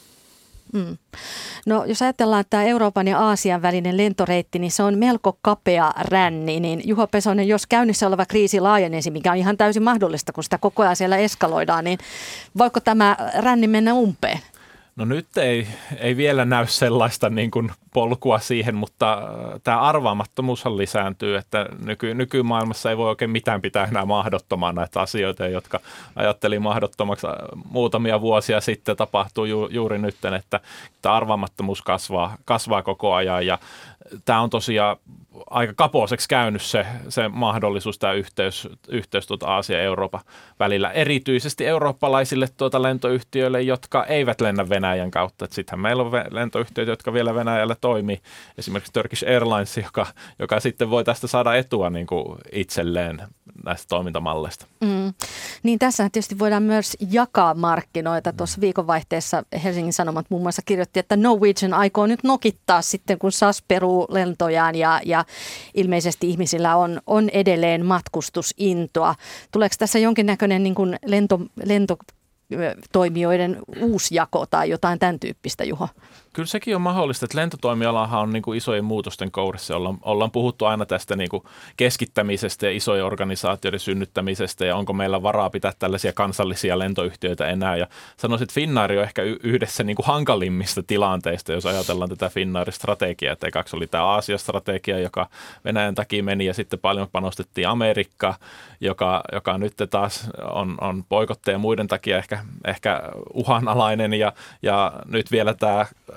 No jos ajatellaan, että Euroopan ja Aasian välinen lentoreitti, niin se on melko kapea ränni, niin Juho Pesonen, jos käynnissä oleva kriisi laajenisi, mikä on ihan täysin mahdollista, kun sitä koko ajan siellä eskaloidaan, niin voiko tämä ränni mennä umpeen? No nyt ei vielä näy sellaista niin kuin polkua siihen, mutta tämä arvaamattomuushan lisääntyy, että nykymaailmassa ei voi oikein mitään pitää enää mahdottomaan näitä asioita, jotka ajatteli mahdottomaksi muutamia vuosia sitten, tapahtuu juuri nyt, että tämä arvaamattomuus kasvaa koko ajan ja tämä on tosiaan aika kapoiseksi käynyt se mahdollisuus, tämä yhteys Aasia ja Euroopan välillä, erityisesti eurooppalaisille lentoyhtiöille, jotka eivät lennä Venäjän kautta. Sittenhän meillä on lentoyhtiöitä, jotka vielä Venäjällä toimii, esimerkiksi Turkish Airlines, joka sitten voi tästä saada etua niin kuin itselleen näistä toimintamalleista. Niin tässä tietysti voidaan myös jakaa markkinoita. Tuossa viikonvaihteessa Helsingin Sanomat muun muassa kirjoitti, että Norwegian aikoo nyt nokittaa sitten, kun SAS peruu lentojaan ja ilmeisesti ihmisillä on edelleen matkustusintoa. Tuleeko tässä jonkinnäköinen niin kuin lentotoimijoiden uusjako tai jotain tämän tyyppistä, Juho? Kyllä sekin on mahdollista, että lentotoimialahan on niin kuin isojen muutosten kourissa. Ollaan puhuttu aina tästä niin kuin keskittämisestä ja isojen organisaatioiden synnyttämisestä ja onko meillä varaa pitää tällaisia kansallisia lentoyhtiöitä enää. Ja sanoisin, että Finnair on ehkä yhdessä niin kuin hankalimmista tilanteista, jos ajatellaan tätä Finnairin strategiaa. Että ekaksi oli tämä Aasia-strategia, joka Venäjän takia meni ja sitten paljon panostettiin Amerikkaan, joka nyt taas on boikotteja muiden takia ehkä uhanalainen ja nyt vielä tämä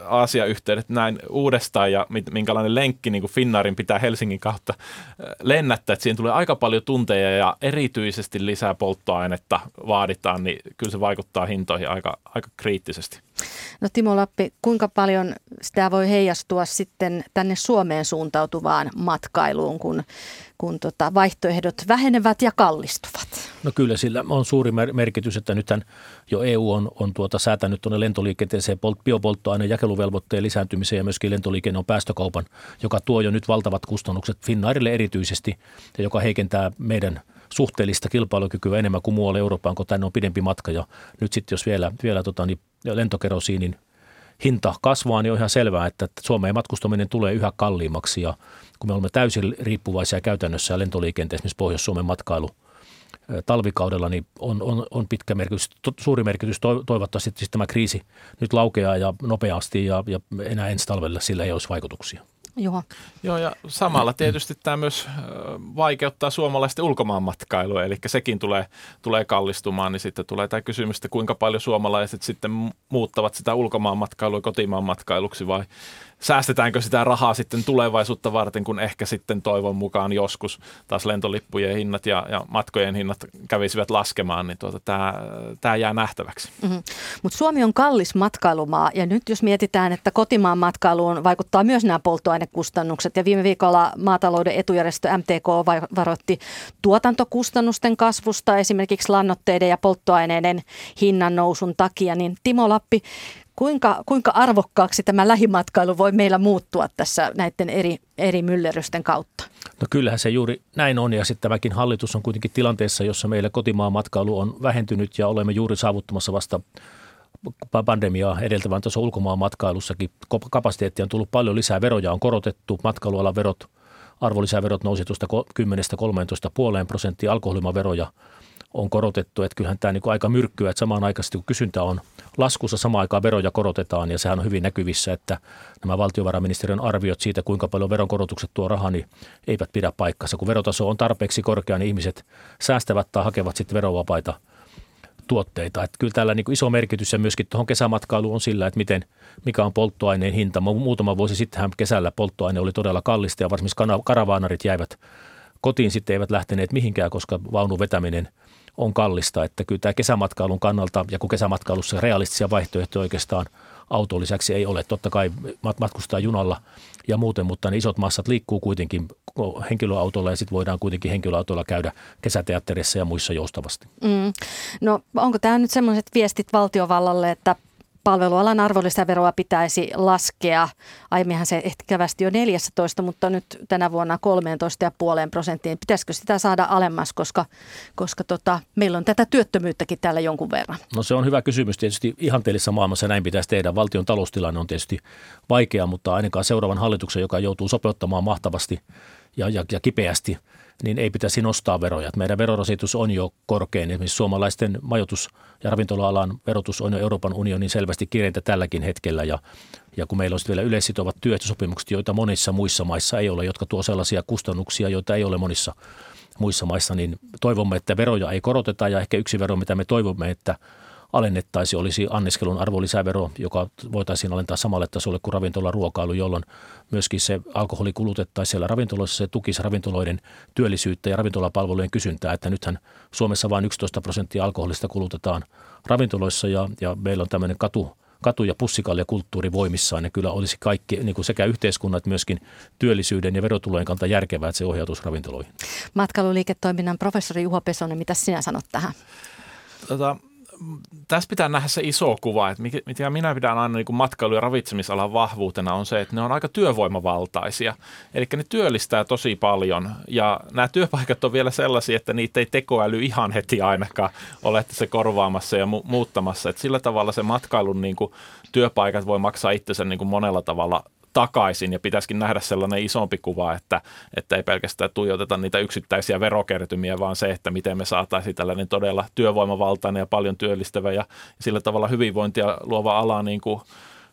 Aasia-yhteydet näin uudestaan ja minkälainen lenkki niin kuin Finnairin pitää Helsingin kautta lennättää, että siihen tulee aika paljon tunteja ja erityisesti lisää polttoainetta vaaditaan, niin kyllä se vaikuttaa hintoihin aika kriittisesti. No Timo Lappi, kuinka paljon sitä voi heijastua sitten tänne Suomeen suuntautuvaan matkailuun, kun vaihtoehdot vähenevät ja kallistuvat? No kyllä sillä on suuri merkitys, että nythän jo EU on säätänyt tuonne lentoliikenteeseen biopolttoaineen jakeluvelvoitteen lisääntymiseen ja myöskin lentoliikenne on päästökaupan, joka tuo jo nyt valtavat kustannukset Finnairille erityisesti ja joka heikentää meidän suhteellista kilpailukykyä enemmän kuin muualle Eurooppaan, kun tänne on pidempi matka. Ja nyt sitten jos vielä lentokerosiinin hinta kasvaa, niin on ihan selvää, että Suomeen matkustaminen tulee yhä kalliimmaksi. Ja kun me olemme täysin riippuvaisia käytännössä lentoliikenteessä, esimerkiksi Pohjois-Suomen matkailu talvikaudella, niin on pitkä merkitys, suuri merkitys. Toivottavasti siis tämä kriisi nyt laukeaa ja nopeasti ja enää ensi talvella sillä ei olisi vaikutuksia. Joo, ja samalla tietysti tämä myös vaikeuttaa suomalaisten ulkomaanmatkailua, eli sekin tulee kallistumaan, niin sitten tulee tämä kysymys, että kuinka paljon suomalaiset sitten muuttavat sitä ulkomaanmatkailua kotimaan matkailuksi vai säästetäänkö sitä rahaa sitten tulevaisuutta varten, kun ehkä sitten toivon mukaan joskus taas lentolippujen hinnat ja matkojen hinnat kävisivät laskemaan, niin tämä jää nähtäväksi. Mm-hmm. Mutta Suomi on kallis matkailumaa ja nyt jos mietitään, että kotimaan matkailuun vaikuttaa myös nämä polttoainekustannukset ja viime viikolla maatalouden etujärjestö MTK varoitti tuotantokustannusten kasvusta esimerkiksi lannoitteiden ja polttoaineiden hinnan nousun takia, niin Timo Lappi, Kuinka arvokkaaksi tämä lähimatkailu voi meillä muuttua tässä näiden eri myllerrysten kautta? No kyllähän se juuri näin on ja sitten tämäkin hallitus on kuitenkin tilanteessa, jossa meillä kotimaan matkailu on vähentynyt ja olemme juuri saavuttamassa vasta pandemiaa edeltävän tuossa ulkomaan matkailussakin. Kapasiteettia on tullut paljon lisää, veroja on korotettu, matkailualan arvonlisäverot nousi tuosta 10-13,5%, alkoholimaveroja on korotettu, että kyllähän tämä niin aika myrkkyä, että samaan aikaisesti kun kysyntä on laskussa, samaan aikaan veroja korotetaan ja sehän on hyvin näkyvissä, että nämä valtiovarainministeriön arviot siitä, kuinka paljon veronkorotukset tuo rahaa, niin eivät pidä paikkansa. Kun verotaso on tarpeeksi korkea, niin ihmiset säästävät tai hakevat sitten verovapaita tuotteita. Että kyllä tällä niin iso merkitys ja myöskin tuohon kesämatkailuun on sillä, että mikä on polttoaineen hinta. Muutama vuosi sittenhän kesällä polttoaine oli todella kallista ja varsinkin karavaanarit jäivät kotiin sitten, eivät lähteneet mihinkään, koska vaunun vetäminen on kallista, että kyllä tämä kesämatkailun kannalta, ja kun kesämatkailussa realistisia vaihtoehtoja oikeastaan auton lisäksi ei ole, totta kai matkustaa junalla ja muuten, mutta ne isot massat liikkuu kuitenkin henkilöautolla ja sitten voidaan kuitenkin henkilöautolla käydä kesäteatterissa ja muissa joustavasti. No onko tämä nyt sellaiset viestit valtiovallalle, että palvelualan arvonlisäveroa pitäisi laskea. Aiemminhan se ehtikävästi jo 14, mutta nyt tänä vuonna 13,5%. Pitäisikö sitä saada alemmas, koska meillä on tätä työttömyyttäkin täällä jonkun verran? No se on hyvä kysymys. Tietysti ihanteellisessa maailmassa näin pitäisi tehdä. Valtion taloustilanne on tietysti vaikea, mutta ainakaan seuraavan hallituksen, joka joutuu sopeuttamaan mahtavasti ja kipeästi, niin ei pitäisi nostaa veroja. Meidän verorasitus on jo korkein. Esimerkiksi suomalaisten majoitus- ja ravintola-alan verotus on jo Euroopan unionin selvästi kireintä tälläkin hetkellä. Ja kun meillä on vielä yleissitovat työehtosopimukset, joita monissa muissa maissa ei ole, jotka tuo sellaisia kustannuksia, joita ei ole monissa muissa maissa, niin toivomme, että veroja ei koroteta. Ja ehkä yksi vero, mitä me toivomme, että alennettaisiin, olisi anniskelun arvonlisävero, joka voitaisiin alentaa samalle tasolle kuin ravintolaruokailu, jolloin myöskin se alkoholi kulutettaisiin siellä ravintoloissa, se tukisi ravintoloiden työllisyyttä ja ravintolapalvelujen kysyntää, että nythän Suomessa vain 11% alkoholista kulutetaan ravintoloissa ja meillä on tämmöinen katu- ja pussikaljakulttuuri voimissaan ja kyllä olisi kaikki niin kuin sekä yhteiskunnat myöskin työllisyyden ja verotulojen kannalta järkevää, että se ohjautuisi ravintoloihin. Matkailuliiketoiminnan professori Juho Pesonen, mitä sinä sanot tähän? Tässä pitää nähdä se iso kuva, että mitä minä pidän aina niin kuin matkailu- ja ravitsemisalan vahvuutena on se, että ne on aika työvoimavaltaisia. Eli ne työllistää tosi paljon ja nämä työpaikat on vielä sellaisia, että niitä ei tekoäly ihan heti ainakaan ole se korvaamassa ja muuttamassa. Että sillä tavalla se matkailun niin kuin työpaikat voi maksaa itsensä niin kuin monella tavalla takaisin ja pitäisikin nähdä sellainen isompi kuva, että ei pelkästään tuijoteta niitä yksittäisiä verokertymiä, vaan se, että miten me saataisiin tällainen todella työvoimavaltainen ja paljon työllistävä ja sillä tavalla hyvinvointia luova ala niin kuin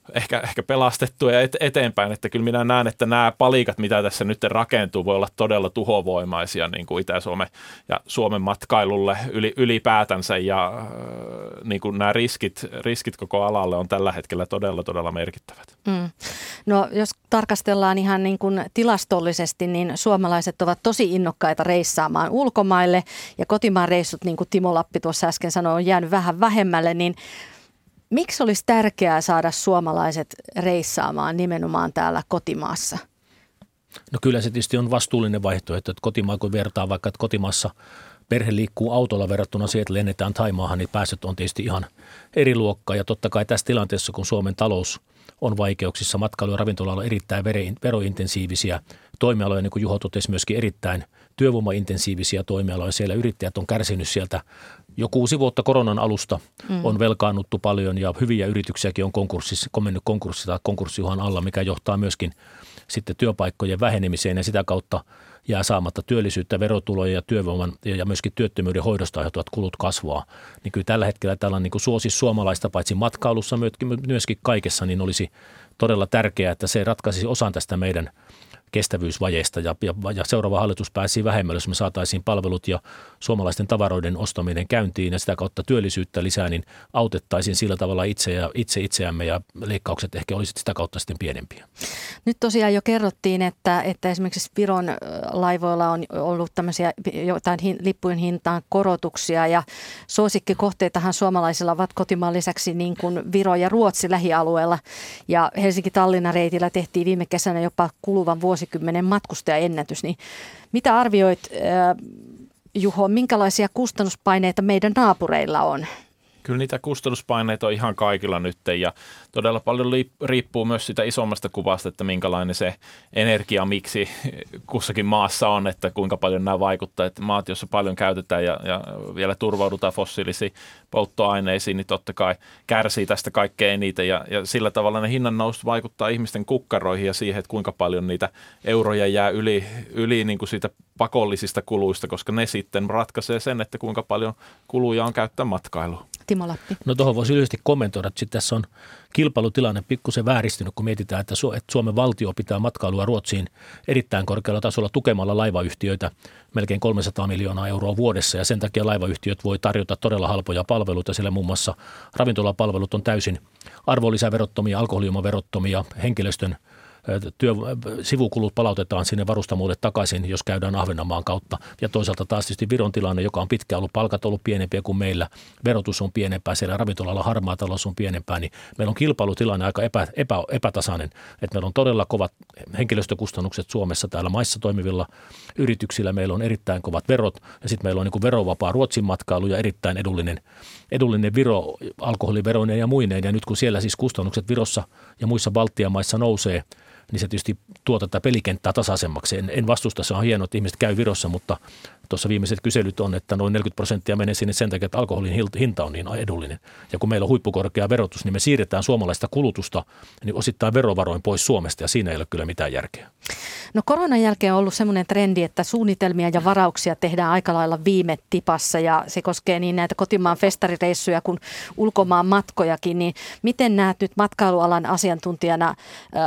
ehkä pelastettua ja eteenpäin, että kyllä minä näen, että nämä palikat, mitä tässä nyt rakentuu, voi olla todella tuhovoimaisia niin kuin Itä-Suomen ja Suomen matkailulle ylipäätänsä, ja niin kuin nämä riskit koko alalle on tällä hetkellä todella merkittävät. No jos tarkastellaan ihan niin kuin tilastollisesti, niin suomalaiset ovat tosi innokkaita reissaamaan ulkomaille, ja kotimaan reissut, niin kuin Timo Lappi tuossa äsken sanoi, on jäänyt vähän vähemmälle, niin miksi olisi tärkeää saada suomalaiset reissaamaan nimenomaan täällä kotimaassa? No kyllä se tietysti on vastuullinen vaihtoehto, että kotimaa kun vertaa vaikka, että kotimaassa perhe liikkuu autolla verrattuna siihen, että lennetään Thaimaahan, niin päästöt on tietysti ihan eri luokkaa. Ja totta kai tässä tilanteessa, kun Suomen talous on vaikeuksissa, matkailu- ja ravintola on erittäin verointensiivisiä toimialoja, niin kuin Juho totesi, myöskin erittäin työvoimaintensiivisiä toimialoja. Siellä yrittäjät on kärsinyt sieltä jo 6 vuotta koronan alusta, on velkaannuttu paljon ja hyviä yrityksiäkin on mennyt konkurssi tai konkurssiuhan alla, mikä johtaa myöskin sitten työpaikkojen vähenemiseen ja sitä kautta jää saamatta työllisyyttä, verotuloja ja työvoiman ja myöskin työttömyyden hoidosta aiheutuvat kulut kasvaa. Niin kyllä tällä hetkellä tällainen niin kuin suosisi suomalaista paitsi matkailussa myöskin kaikessa, niin olisi todella tärkeää, että se ratkaisisi osan tästä meidän kestävyysvajeesta ja seuraava hallitus pääsi vähemmälle, jos me saataisiin palvelut ja suomalaisten tavaroiden ostaminen käyntiin ja sitä kautta työllisyyttä lisää, niin autettaisiin sillä tavalla itseämme ja leikkaukset ehkä olisivat sitä kautta sitten pienempiä. Nyt tosiaan jo kerrottiin, että esimerkiksi Viron laivoilla on ollut tämmöisiä jotain lippujen hintaan korotuksia ja suosikkikohteitahan suomalaisilla ovat kotimaan lisäksi niin kuin Viro ja Ruotsi lähialueella ja Helsinki-Tallinna reitillä tehtiin viime kesänä jopa kuluvan vuosikymmenen matkustajaennätys, niin mitä arvioit, Juho, minkälaisia kustannuspaineita meidän naapureilla on? Kyllä niitä kustannuspaineita on ihan kaikilla nyt ja todella paljon riippuu myös sitä isommasta kuvasta, että minkälainen se energiamiksi kussakin maassa on, että kuinka paljon nämä vaikuttaa. Että maat, joissa paljon käytetään ja vielä turvaudutaan fossiilisiin polttoaineisiin, niin totta kai kärsii tästä kaikkein eniten ja sillä tavalla ne hinnan nousu vaikuttaa ihmisten kukkaroihin ja siihen, että kuinka paljon niitä euroja jää yli niin kuin siitä pakollisista kuluista, koska ne sitten ratkaisee sen, että kuinka paljon kuluja on käyttää matkailuun. Timo Lappi. No tuohon voisi lyhyesti kommentoida, että tässä on kilpailutilanne pikkusen vääristynyt, kun mietitään, että Suomen valtio pitää matkailua Ruotsiin erittäin korkealla tasolla tukemalla laivayhtiöitä melkein 300 miljoonaa euroa vuodessa ja sen takia laivayhtiöt voi tarjota todella halpoja palveluita, sillä muun muassa ravintolapalvelut on täysin arvonlisäverottomia, alkoholijuomaverottomia, henkilöstön sivukulut palautetaan sinne varustamoille takaisin, jos käydään Ahvenanmaan kautta. Ja toisaalta taas tietysti Viron tilanne, joka on pitkään ollut, palkat ollut pienempiä kuin meillä, verotus on pienempää, siellä ravintolalla harmaa talous on pienempää, niin meillä on kilpailutilanne aika epätasainen. Että meillä on todella kovat henkilöstökustannukset Suomessa täällä maissa toimivilla yrityksillä. Meillä on erittäin kovat verot ja sitten meillä on niin kuin verovapaa Ruotsin matkailu ja erittäin edullinen Viro alkoholiveroineen ja muineen. Ja nyt kun siellä siis kustannukset Virossa ja muissa Baltian maissa nousee, niin se tietysti tuo tätä pelikenttää tasaisemmaksi. En vastusta, se on hienoa, että ihmiset käy Virossa, mutta tuossa viimeiset kyselyt on, että noin 40% menee sinne sen takia, että alkoholin hinta on niin edullinen. Ja kun meillä on huippukorkea verotus, niin me siirretään suomalaista kulutusta niin osittain verovaroin pois Suomesta ja siinä ei ole kyllä mitään järkeä. No koronan jälkeen on ollut semmoinen trendi, että suunnitelmia ja varauksia tehdään aika lailla viime tipassa ja se koskee niin näitä kotimaan festarireissuja kuin ulkomaan matkojakin. Niin miten näet nyt matkailualan asiantuntijana,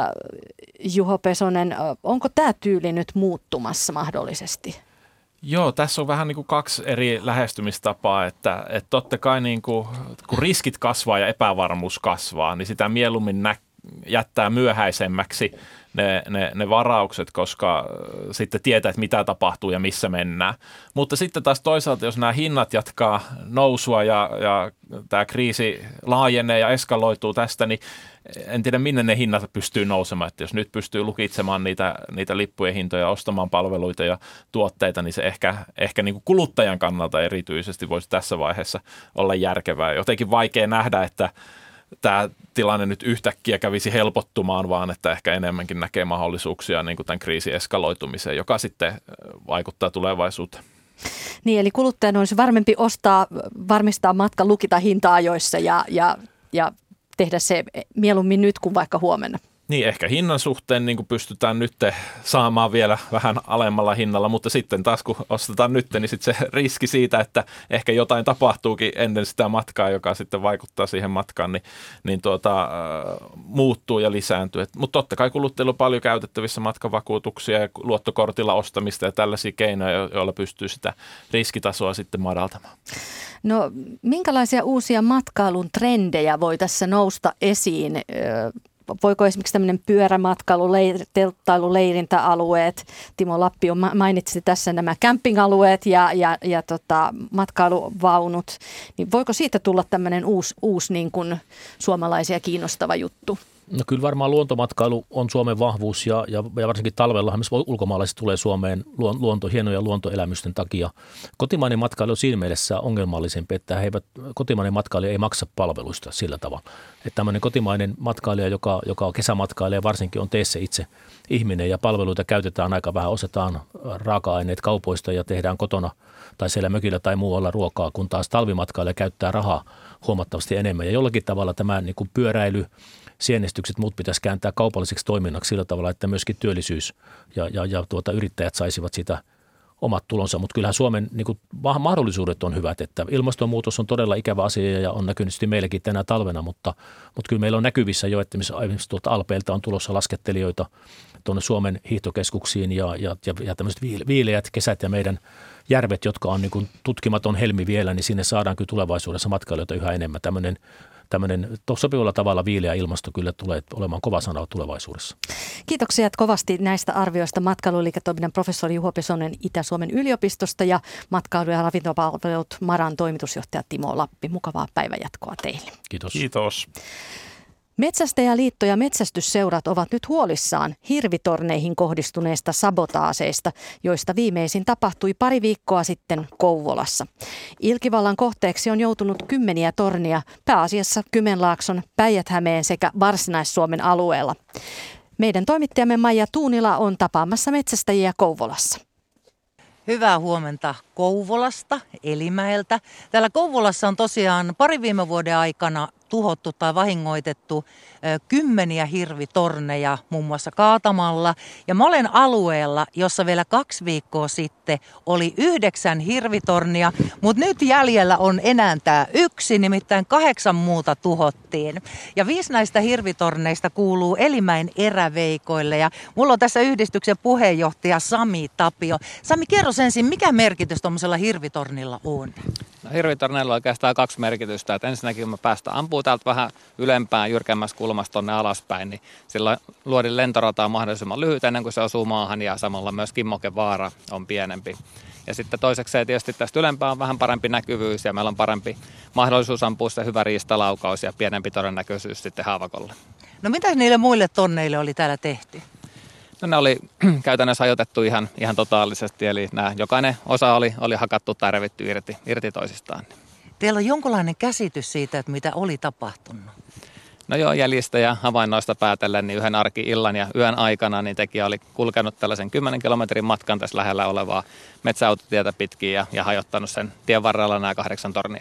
Juho Pesonen, onko tämä tyyli nyt muuttumassa mahdollisesti? Joo, tässä on vähän niin kuin 2 eri lähestymistapaa, että totta kai niin kuin, kun riskit kasvaa ja epävarmuus kasvaa, niin sitä mieluummin jättää myöhäisemmäksi ne varaukset, koska sitten tietää, että mitä tapahtuu ja missä mennään. Mutta sitten taas toisaalta, jos nämä hinnat jatkaa nousua ja tämä kriisi laajenee ja eskaloituu tästä, niin en tiedä, minne ne hinnat pystyy nousemaan. Että jos nyt pystyy lukitsemaan niitä lippujen hintoja, ostamaan palveluita ja tuotteita, niin se ehkä niin kuin kuluttajan kannalta erityisesti voisi tässä vaiheessa olla järkevää. Jotenkin vaikea nähdä, että tämä tilanne nyt yhtäkkiä kävisi helpottumaan, vaan että ehkä enemmänkin näkee mahdollisuuksia niin kuin tämän kriisin eskaloitumiseen, joka sitten vaikuttaa tulevaisuuteen. Niin, eli kuluttajan olisi varmempi varmistaa matka, lukita hinta-ajoissa ja tehdä se mieluummin nyt kuin vaikka huomenna. Niin, ehkä hinnan suhteen niin kuin pystytään nyt saamaan vielä vähän alemmalla hinnalla, mutta sitten taas kun ostetaan nyt, niin sitten se riski siitä, että ehkä jotain tapahtuukin ennen sitä matkaa, joka sitten vaikuttaa siihen matkaan, niin muuttuu ja lisääntyy. Mutta totta kai kuluttajilla on paljon käytettävissä matkavakuutuksia ja luottokortilla ostamista ja tällaisia keinoja, joilla pystyy sitä riskitasoa sitten madaltamaan. No, minkälaisia uusia matkailun trendejä voi tässä nousta esiin? Voiko esimerkiksi tämmöinen pyörämatkailu, telttailu, leirintäalueet, Timo Lappi mainitsi tässä nämä campingalueet ja matkailuvaunut, niin voiko siitä tulla tämmöinen uusi niin kuin suomalaisia kiinnostava juttu? No kyllä varmaan luontomatkailu on Suomen vahvuus ja varsinkin talvellahan myös ulkomaalaiset tulee Suomeen hienoja luontoelämysten takia. Kotimainen matkailu on siinä mielessä ongelmallisempi, että kotimainen matkailija ei maksa palveluista sillä tavalla. Että tämmöinen kotimainen matkailija, joka kesämatkailee varsinkin on tee se itse ihminen ja palveluita käytetään aika vähän, ostetaan raaka-aineet kaupoista ja tehdään kotona tai siellä mökillä tai muualla ruokaa, kun taas talvimatkailija käyttää rahaa huomattavasti enemmän ja jollakin tavalla tämä niin kuin pyöräily, sienestykset muut pitäisi kääntää kaupalliseksi toiminnaksi sillä tavalla, että myöskin työllisyys ja yrittäjät saisivat sitä omat tulonsa. Mutta kyllähän Suomen niin kuin mahdollisuudet on hyvät, että ilmastonmuutos on todella ikävä asia ja on näkynyt meillekin tänä talvena, mutta kyllä meillä on näkyvissä jo, että esimerkiksi tuolta Alpeilta on tulossa laskettelijoita tuonne Suomen hiihtokeskuksiin ja tämmöiset viileät kesät ja meidän järvet, jotka on niin kuin tutkimaton helmi vielä, niin sinne saadaan kyllä tulevaisuudessa matkailijoita yhä enemmän. Tämmöinen sopivalla tavalla viileä ilmasto kyllä tulee olemaan kova sana tulevaisuudessa. Kiitoksia kovasti näistä arvioista matkailuliiketoiminnan professori Juho Pesonen Itä-Suomen yliopistosta ja matkailu- ja ravintolapalvelut MaRan toimitusjohtaja Timo Lappi. Mukavaa päivänjatkoa teille. Kiitos. Kiitos. Metsästäjäliitto ja metsästysseurat ovat nyt huolissaan hirvitorneihin kohdistuneista sabotaaseista, joista viimeisin tapahtui pari viikkoa sitten Kouvolassa. Ilkivallan kohteeksi on joutunut kymmeniä tornia, pääasiassa Kymenlaakson, Päijät-Hämeen sekä Varsinais-Suomen alueella. Meidän toimittajamme Maija Tuunila on tapaamassa metsästäjiä Kouvolassa. Hyvää huomenta Kouvolasta, Elimäeltä. Täällä Kouvolassa on tosiaan pari viime vuoden aikana tuhottu tai vahingoitettu kymmeniä hirvitorneja muun muassa Kaatamalla. Ja mä olen alueella, jossa vielä 2 viikkoa sitten oli 9 hirvitornia, mutta nyt jäljellä on enää tämä 1, nimittäin 8 muuta tuhottiin. Ja 5 näistä hirvitorneista kuuluu Elimäen eräveikoille ja mulla on tässä yhdistyksen puheenjohtaja Sami Tapio. Sami, kerro ensin, mikä merkitys tuollaisella hirvitornilla on? No, hirvitorneilla on oikeastaan 2 merkitystä. Että ensinnäkin kun me päästään ampuu täältä vähän ylempään, jyrkemmässä kulmassa tuonne alaspäin, niin silloin luodin lentorata on mahdollisimman lyhyt ennen kuin se osuu maahan ja samalla myös kimmokevaara on pienempi. Ja sitten toiseksi tietysti tästä ylempää on vähän parempi näkyvyys ja meillä on parempi mahdollisuus ampua se hyvä riistalaukaus ja pienempi todennäköisyys sitten haavakolle. No mitä niille muille tonneille oli täällä tehty? No ne oli käytännössä hajotettu ihan totaalisesti, eli jokainen osa oli hakattu tai revitty irti toisistaan. Teillä on jonkinlainen käsitys siitä, että mitä oli tapahtunut? No joo, jäljistä ja havainnoista päätellen, niin yhden arki-illan ja yön aikana niin tekijä oli kulkenut tällaisen 10 kilometrin matkan tässä lähellä olevaa metsäautotietä pitkin ja hajottanut sen tien varrella nämä 8 tornia.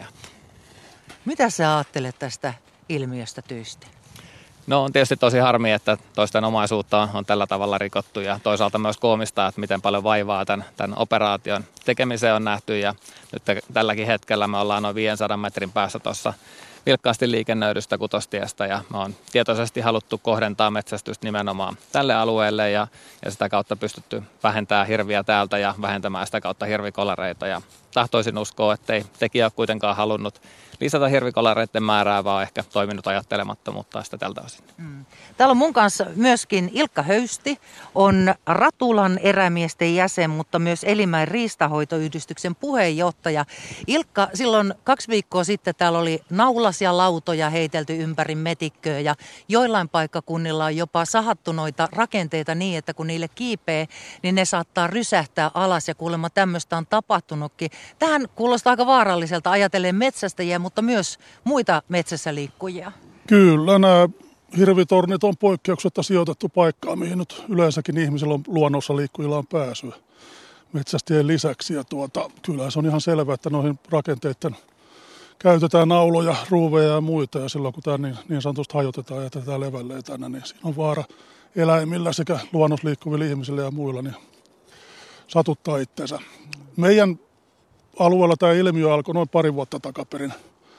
Mitä sä ajattelet tästä ilmiöstä tyystin? No on tietysti tosi harmi, että toisten omaisuutta on tällä tavalla rikottu ja toisaalta myös koomista, että miten paljon vaivaa tämän operaation tekemiseen on nähty ja nyt tälläkin hetkellä me ollaan noin 500 metrin päässä tuossa vilkkaasti liikennöidystä Kutostiestä ja me on tietoisesti haluttu kohdentaa metsästystä nimenomaan tälle alueelle ja sitä kautta pystytty vähentämään hirviä täältä ja vähentämään sitä kautta hirvikolareita ja tahtoisin uskoa, ettei tekijä ole kuitenkaan halunnut lisätä hirvikolareiden määrää, vaan ehkä toiminut ajattelemattomuutta sitä tältä osin. Täällä on mun kanssa myöskin Ilkka Höysti, on Ratulan erämiesten jäsen, mutta myös Elimäen riistahoitoyhdistyksen puheenjohtaja. Ilkka, silloin 2 viikkoa sitten täällä oli naulasia lautoja heitelty ympäri metikköä ja joillain paikkakunnilla on jopa sahattu noita rakenteita niin, että kun niille kiipee, niin ne saattaa rysähtää alas ja kuulemma tämmöistä on tapahtunutkin. Tähän kuulostaa aika vaaralliselta ajatellen metsästäjiä, mutta myös muita metsässä liikkujia. Kyllä, nämä hirvitornit on poikkeuksetta sijoitettu paikkaan, mihin nyt yleensäkin ihmisillä on luonnossa liikkujilla on pääsyä metsästäjien lisäksi. Ja kyllä se on ihan selvää, että noihin rakenteiden käytetään nauloja, ruuveja ja muita. Ja silloin kun tämä niin sanotusti hajotetaan ja jätetään levälle etänä, niin siinä on vaara eläimillä sekä luonnossa liikkuvilla ihmisillä ja muilla niin satuttaa itseensä. Meidän alueella tämä ilmiö alkoi noin 2 vuotta takaperin.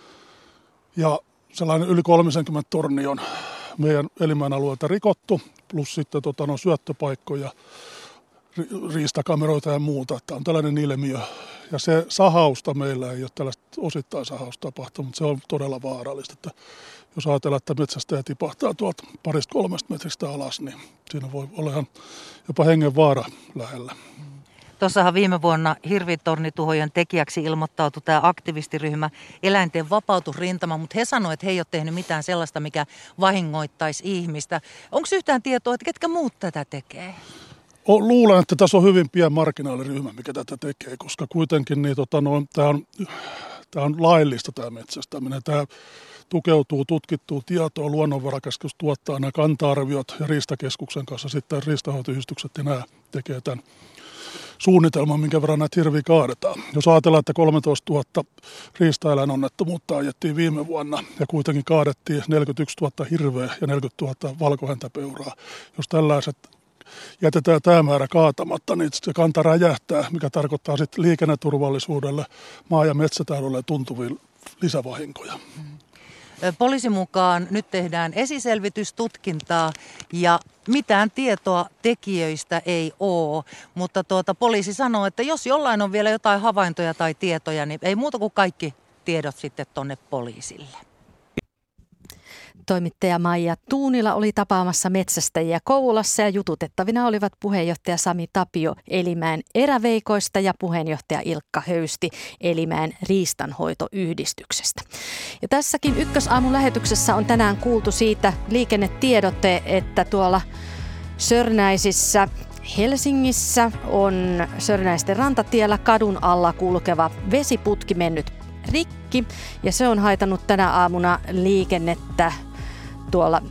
Ja sellainen yli 30 tornia on meidän Elimäen alueelta rikottu, plus sitten syöttöpaikkoja, riistakameroita ja muuta. Tämä on tällainen ilmiö. Ja se sahausta meillä ei ole tällaista osittain sahausta tapahtunut, mutta se on todella vaarallista. Että jos ajatellaan, että metsästäjä tipahtaa tuolta 2-3 metristä alas, niin siinä voi olla ihan jopa hengenvaara lähellä. Tuossahan viime vuonna hirvitornituhojen tekijäksi ilmoittautui tämä aktivistiryhmä Eläinten vapautusrintama, mutta he sanoivat, että he ei ole tehnyt mitään sellaista, mikä vahingoittaisi ihmistä. Onko yhtään tietoa, että ketkä muut tätä tekee? Luulen, että tässä on hyvin pieni marginaaliryhmä, mikä tätä tekee, koska kuitenkin niin, tämä on laillista tämä metsästäminen. Tämä tukeutuu tutkittuun tietoon. Luonnonvarakeskus tuottaa nämä kanta-arviot ja Riistakeskuksen kanssa sitten riistanhoitoyhdistykset ja nämä tekee tämän suunnitelman, minkä verran näitä hirviä kaadetaan. Jos ajatellaan, että 13 000 riistaeläinonnettomuutta ajettiin viime vuonna ja kuitenkin kaadettiin 41 000 hirveä ja 40 000 valkohäntäpeuraa. Jos tällaiset jätetään tämä määrä kaatamatta, niin se kanta räjähtää, mikä tarkoittaa sitten liikenneturvallisuudelle, maa- ja metsätaloudelle tuntuvia lisävahinkoja. Poliisin mukaan nyt tehdään esiselvitystutkintaa ja mitään tietoa tekijöistä ei ole, mutta poliisi sanoo, että jos jollain on vielä jotain havaintoja tai tietoja, niin ei muuta kuin kaikki tiedot sitten tonne poliisille. Toimittaja Maija Tuunila oli tapaamassa metsästäjiä Kouvolassa ja jututettavina olivat puheenjohtaja Sami Tapio Elimäen eräveikoista ja puheenjohtaja Ilkka Höysti Elimäen riistanhoitoyhdistyksestä. Ja tässäkin Ykkösaamun lähetyksessä on tänään kuultu siitä liikennetiedote, että tuolla Sörnäisissä Helsingissä on Sörnäisten rantatiellä kadun alla kulkeva vesiputki mennyt rikki ja se on haitannut tänä aamuna liikennettä tuolla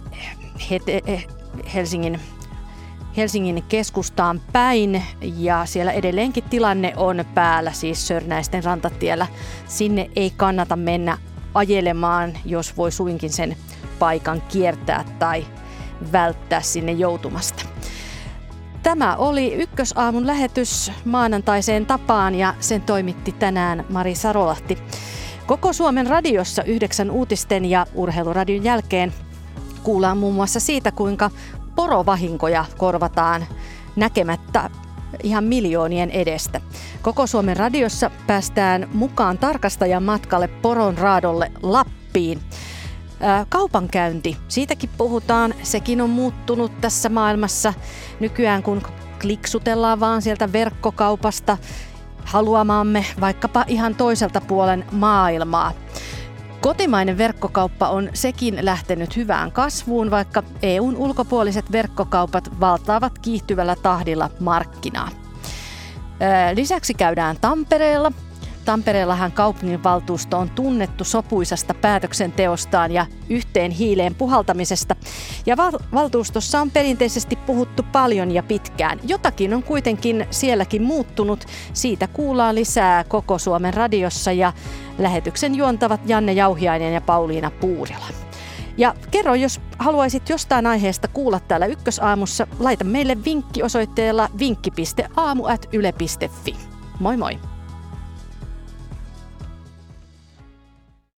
Helsingin keskustaan päin ja siellä edelleenkin tilanne on päällä, siis Sörnäisten rantatiellä. Sinne ei kannata mennä ajelemaan, jos voi suinkin sen paikan kiertää tai välttää sinne joutumasta. Tämä oli Ykkösaamun lähetys maanantaiseen tapaan ja sen toimitti tänään Mari Sarolahti. Koko Suomen radiossa 9 uutisten ja urheiluradion jälkeen kuullaan muun muassa siitä, kuinka porovahinkoja korvataan näkemättä ihan miljoonien edestä. Koko Suomen radiossa päästään mukaan tarkastajan matkalle poronraadolle Lappiin. Kaupankäynti, siitäkin puhutaan, sekin on muuttunut tässä maailmassa nykyään, kun kliksutellaan vaan sieltä verkkokaupasta haluamaamme vaikkapa ihan toiselta puolen maailmaa. Kotimainen verkkokauppa on sekin lähtenyt hyvään kasvuun, vaikka EUn ulkopuoliset verkkokaupat valtaavat kiihtyvällä tahdilla markkinaa. Lisäksi käydään Tampereella. Tampereellahan kaupunginvaltuusto on tunnettu sopuisasta päätöksenteostaan ja yhteen hiileen puhaltamisesta. Ja valtuustossa on perinteisesti puhuttu paljon ja pitkään. Jotakin on kuitenkin sielläkin muuttunut. Siitä kuullaan lisää Koko Suomen radiossa ja lähetyksen juontavat Janne Jauhiainen ja Pauliina Puurila. Ja kerro, jos haluaisit jostain aiheesta kuulla täällä Ykkösaamussa, laita meille vinkki osoitteella vinkki.aamu@yle.fi. Moi moi!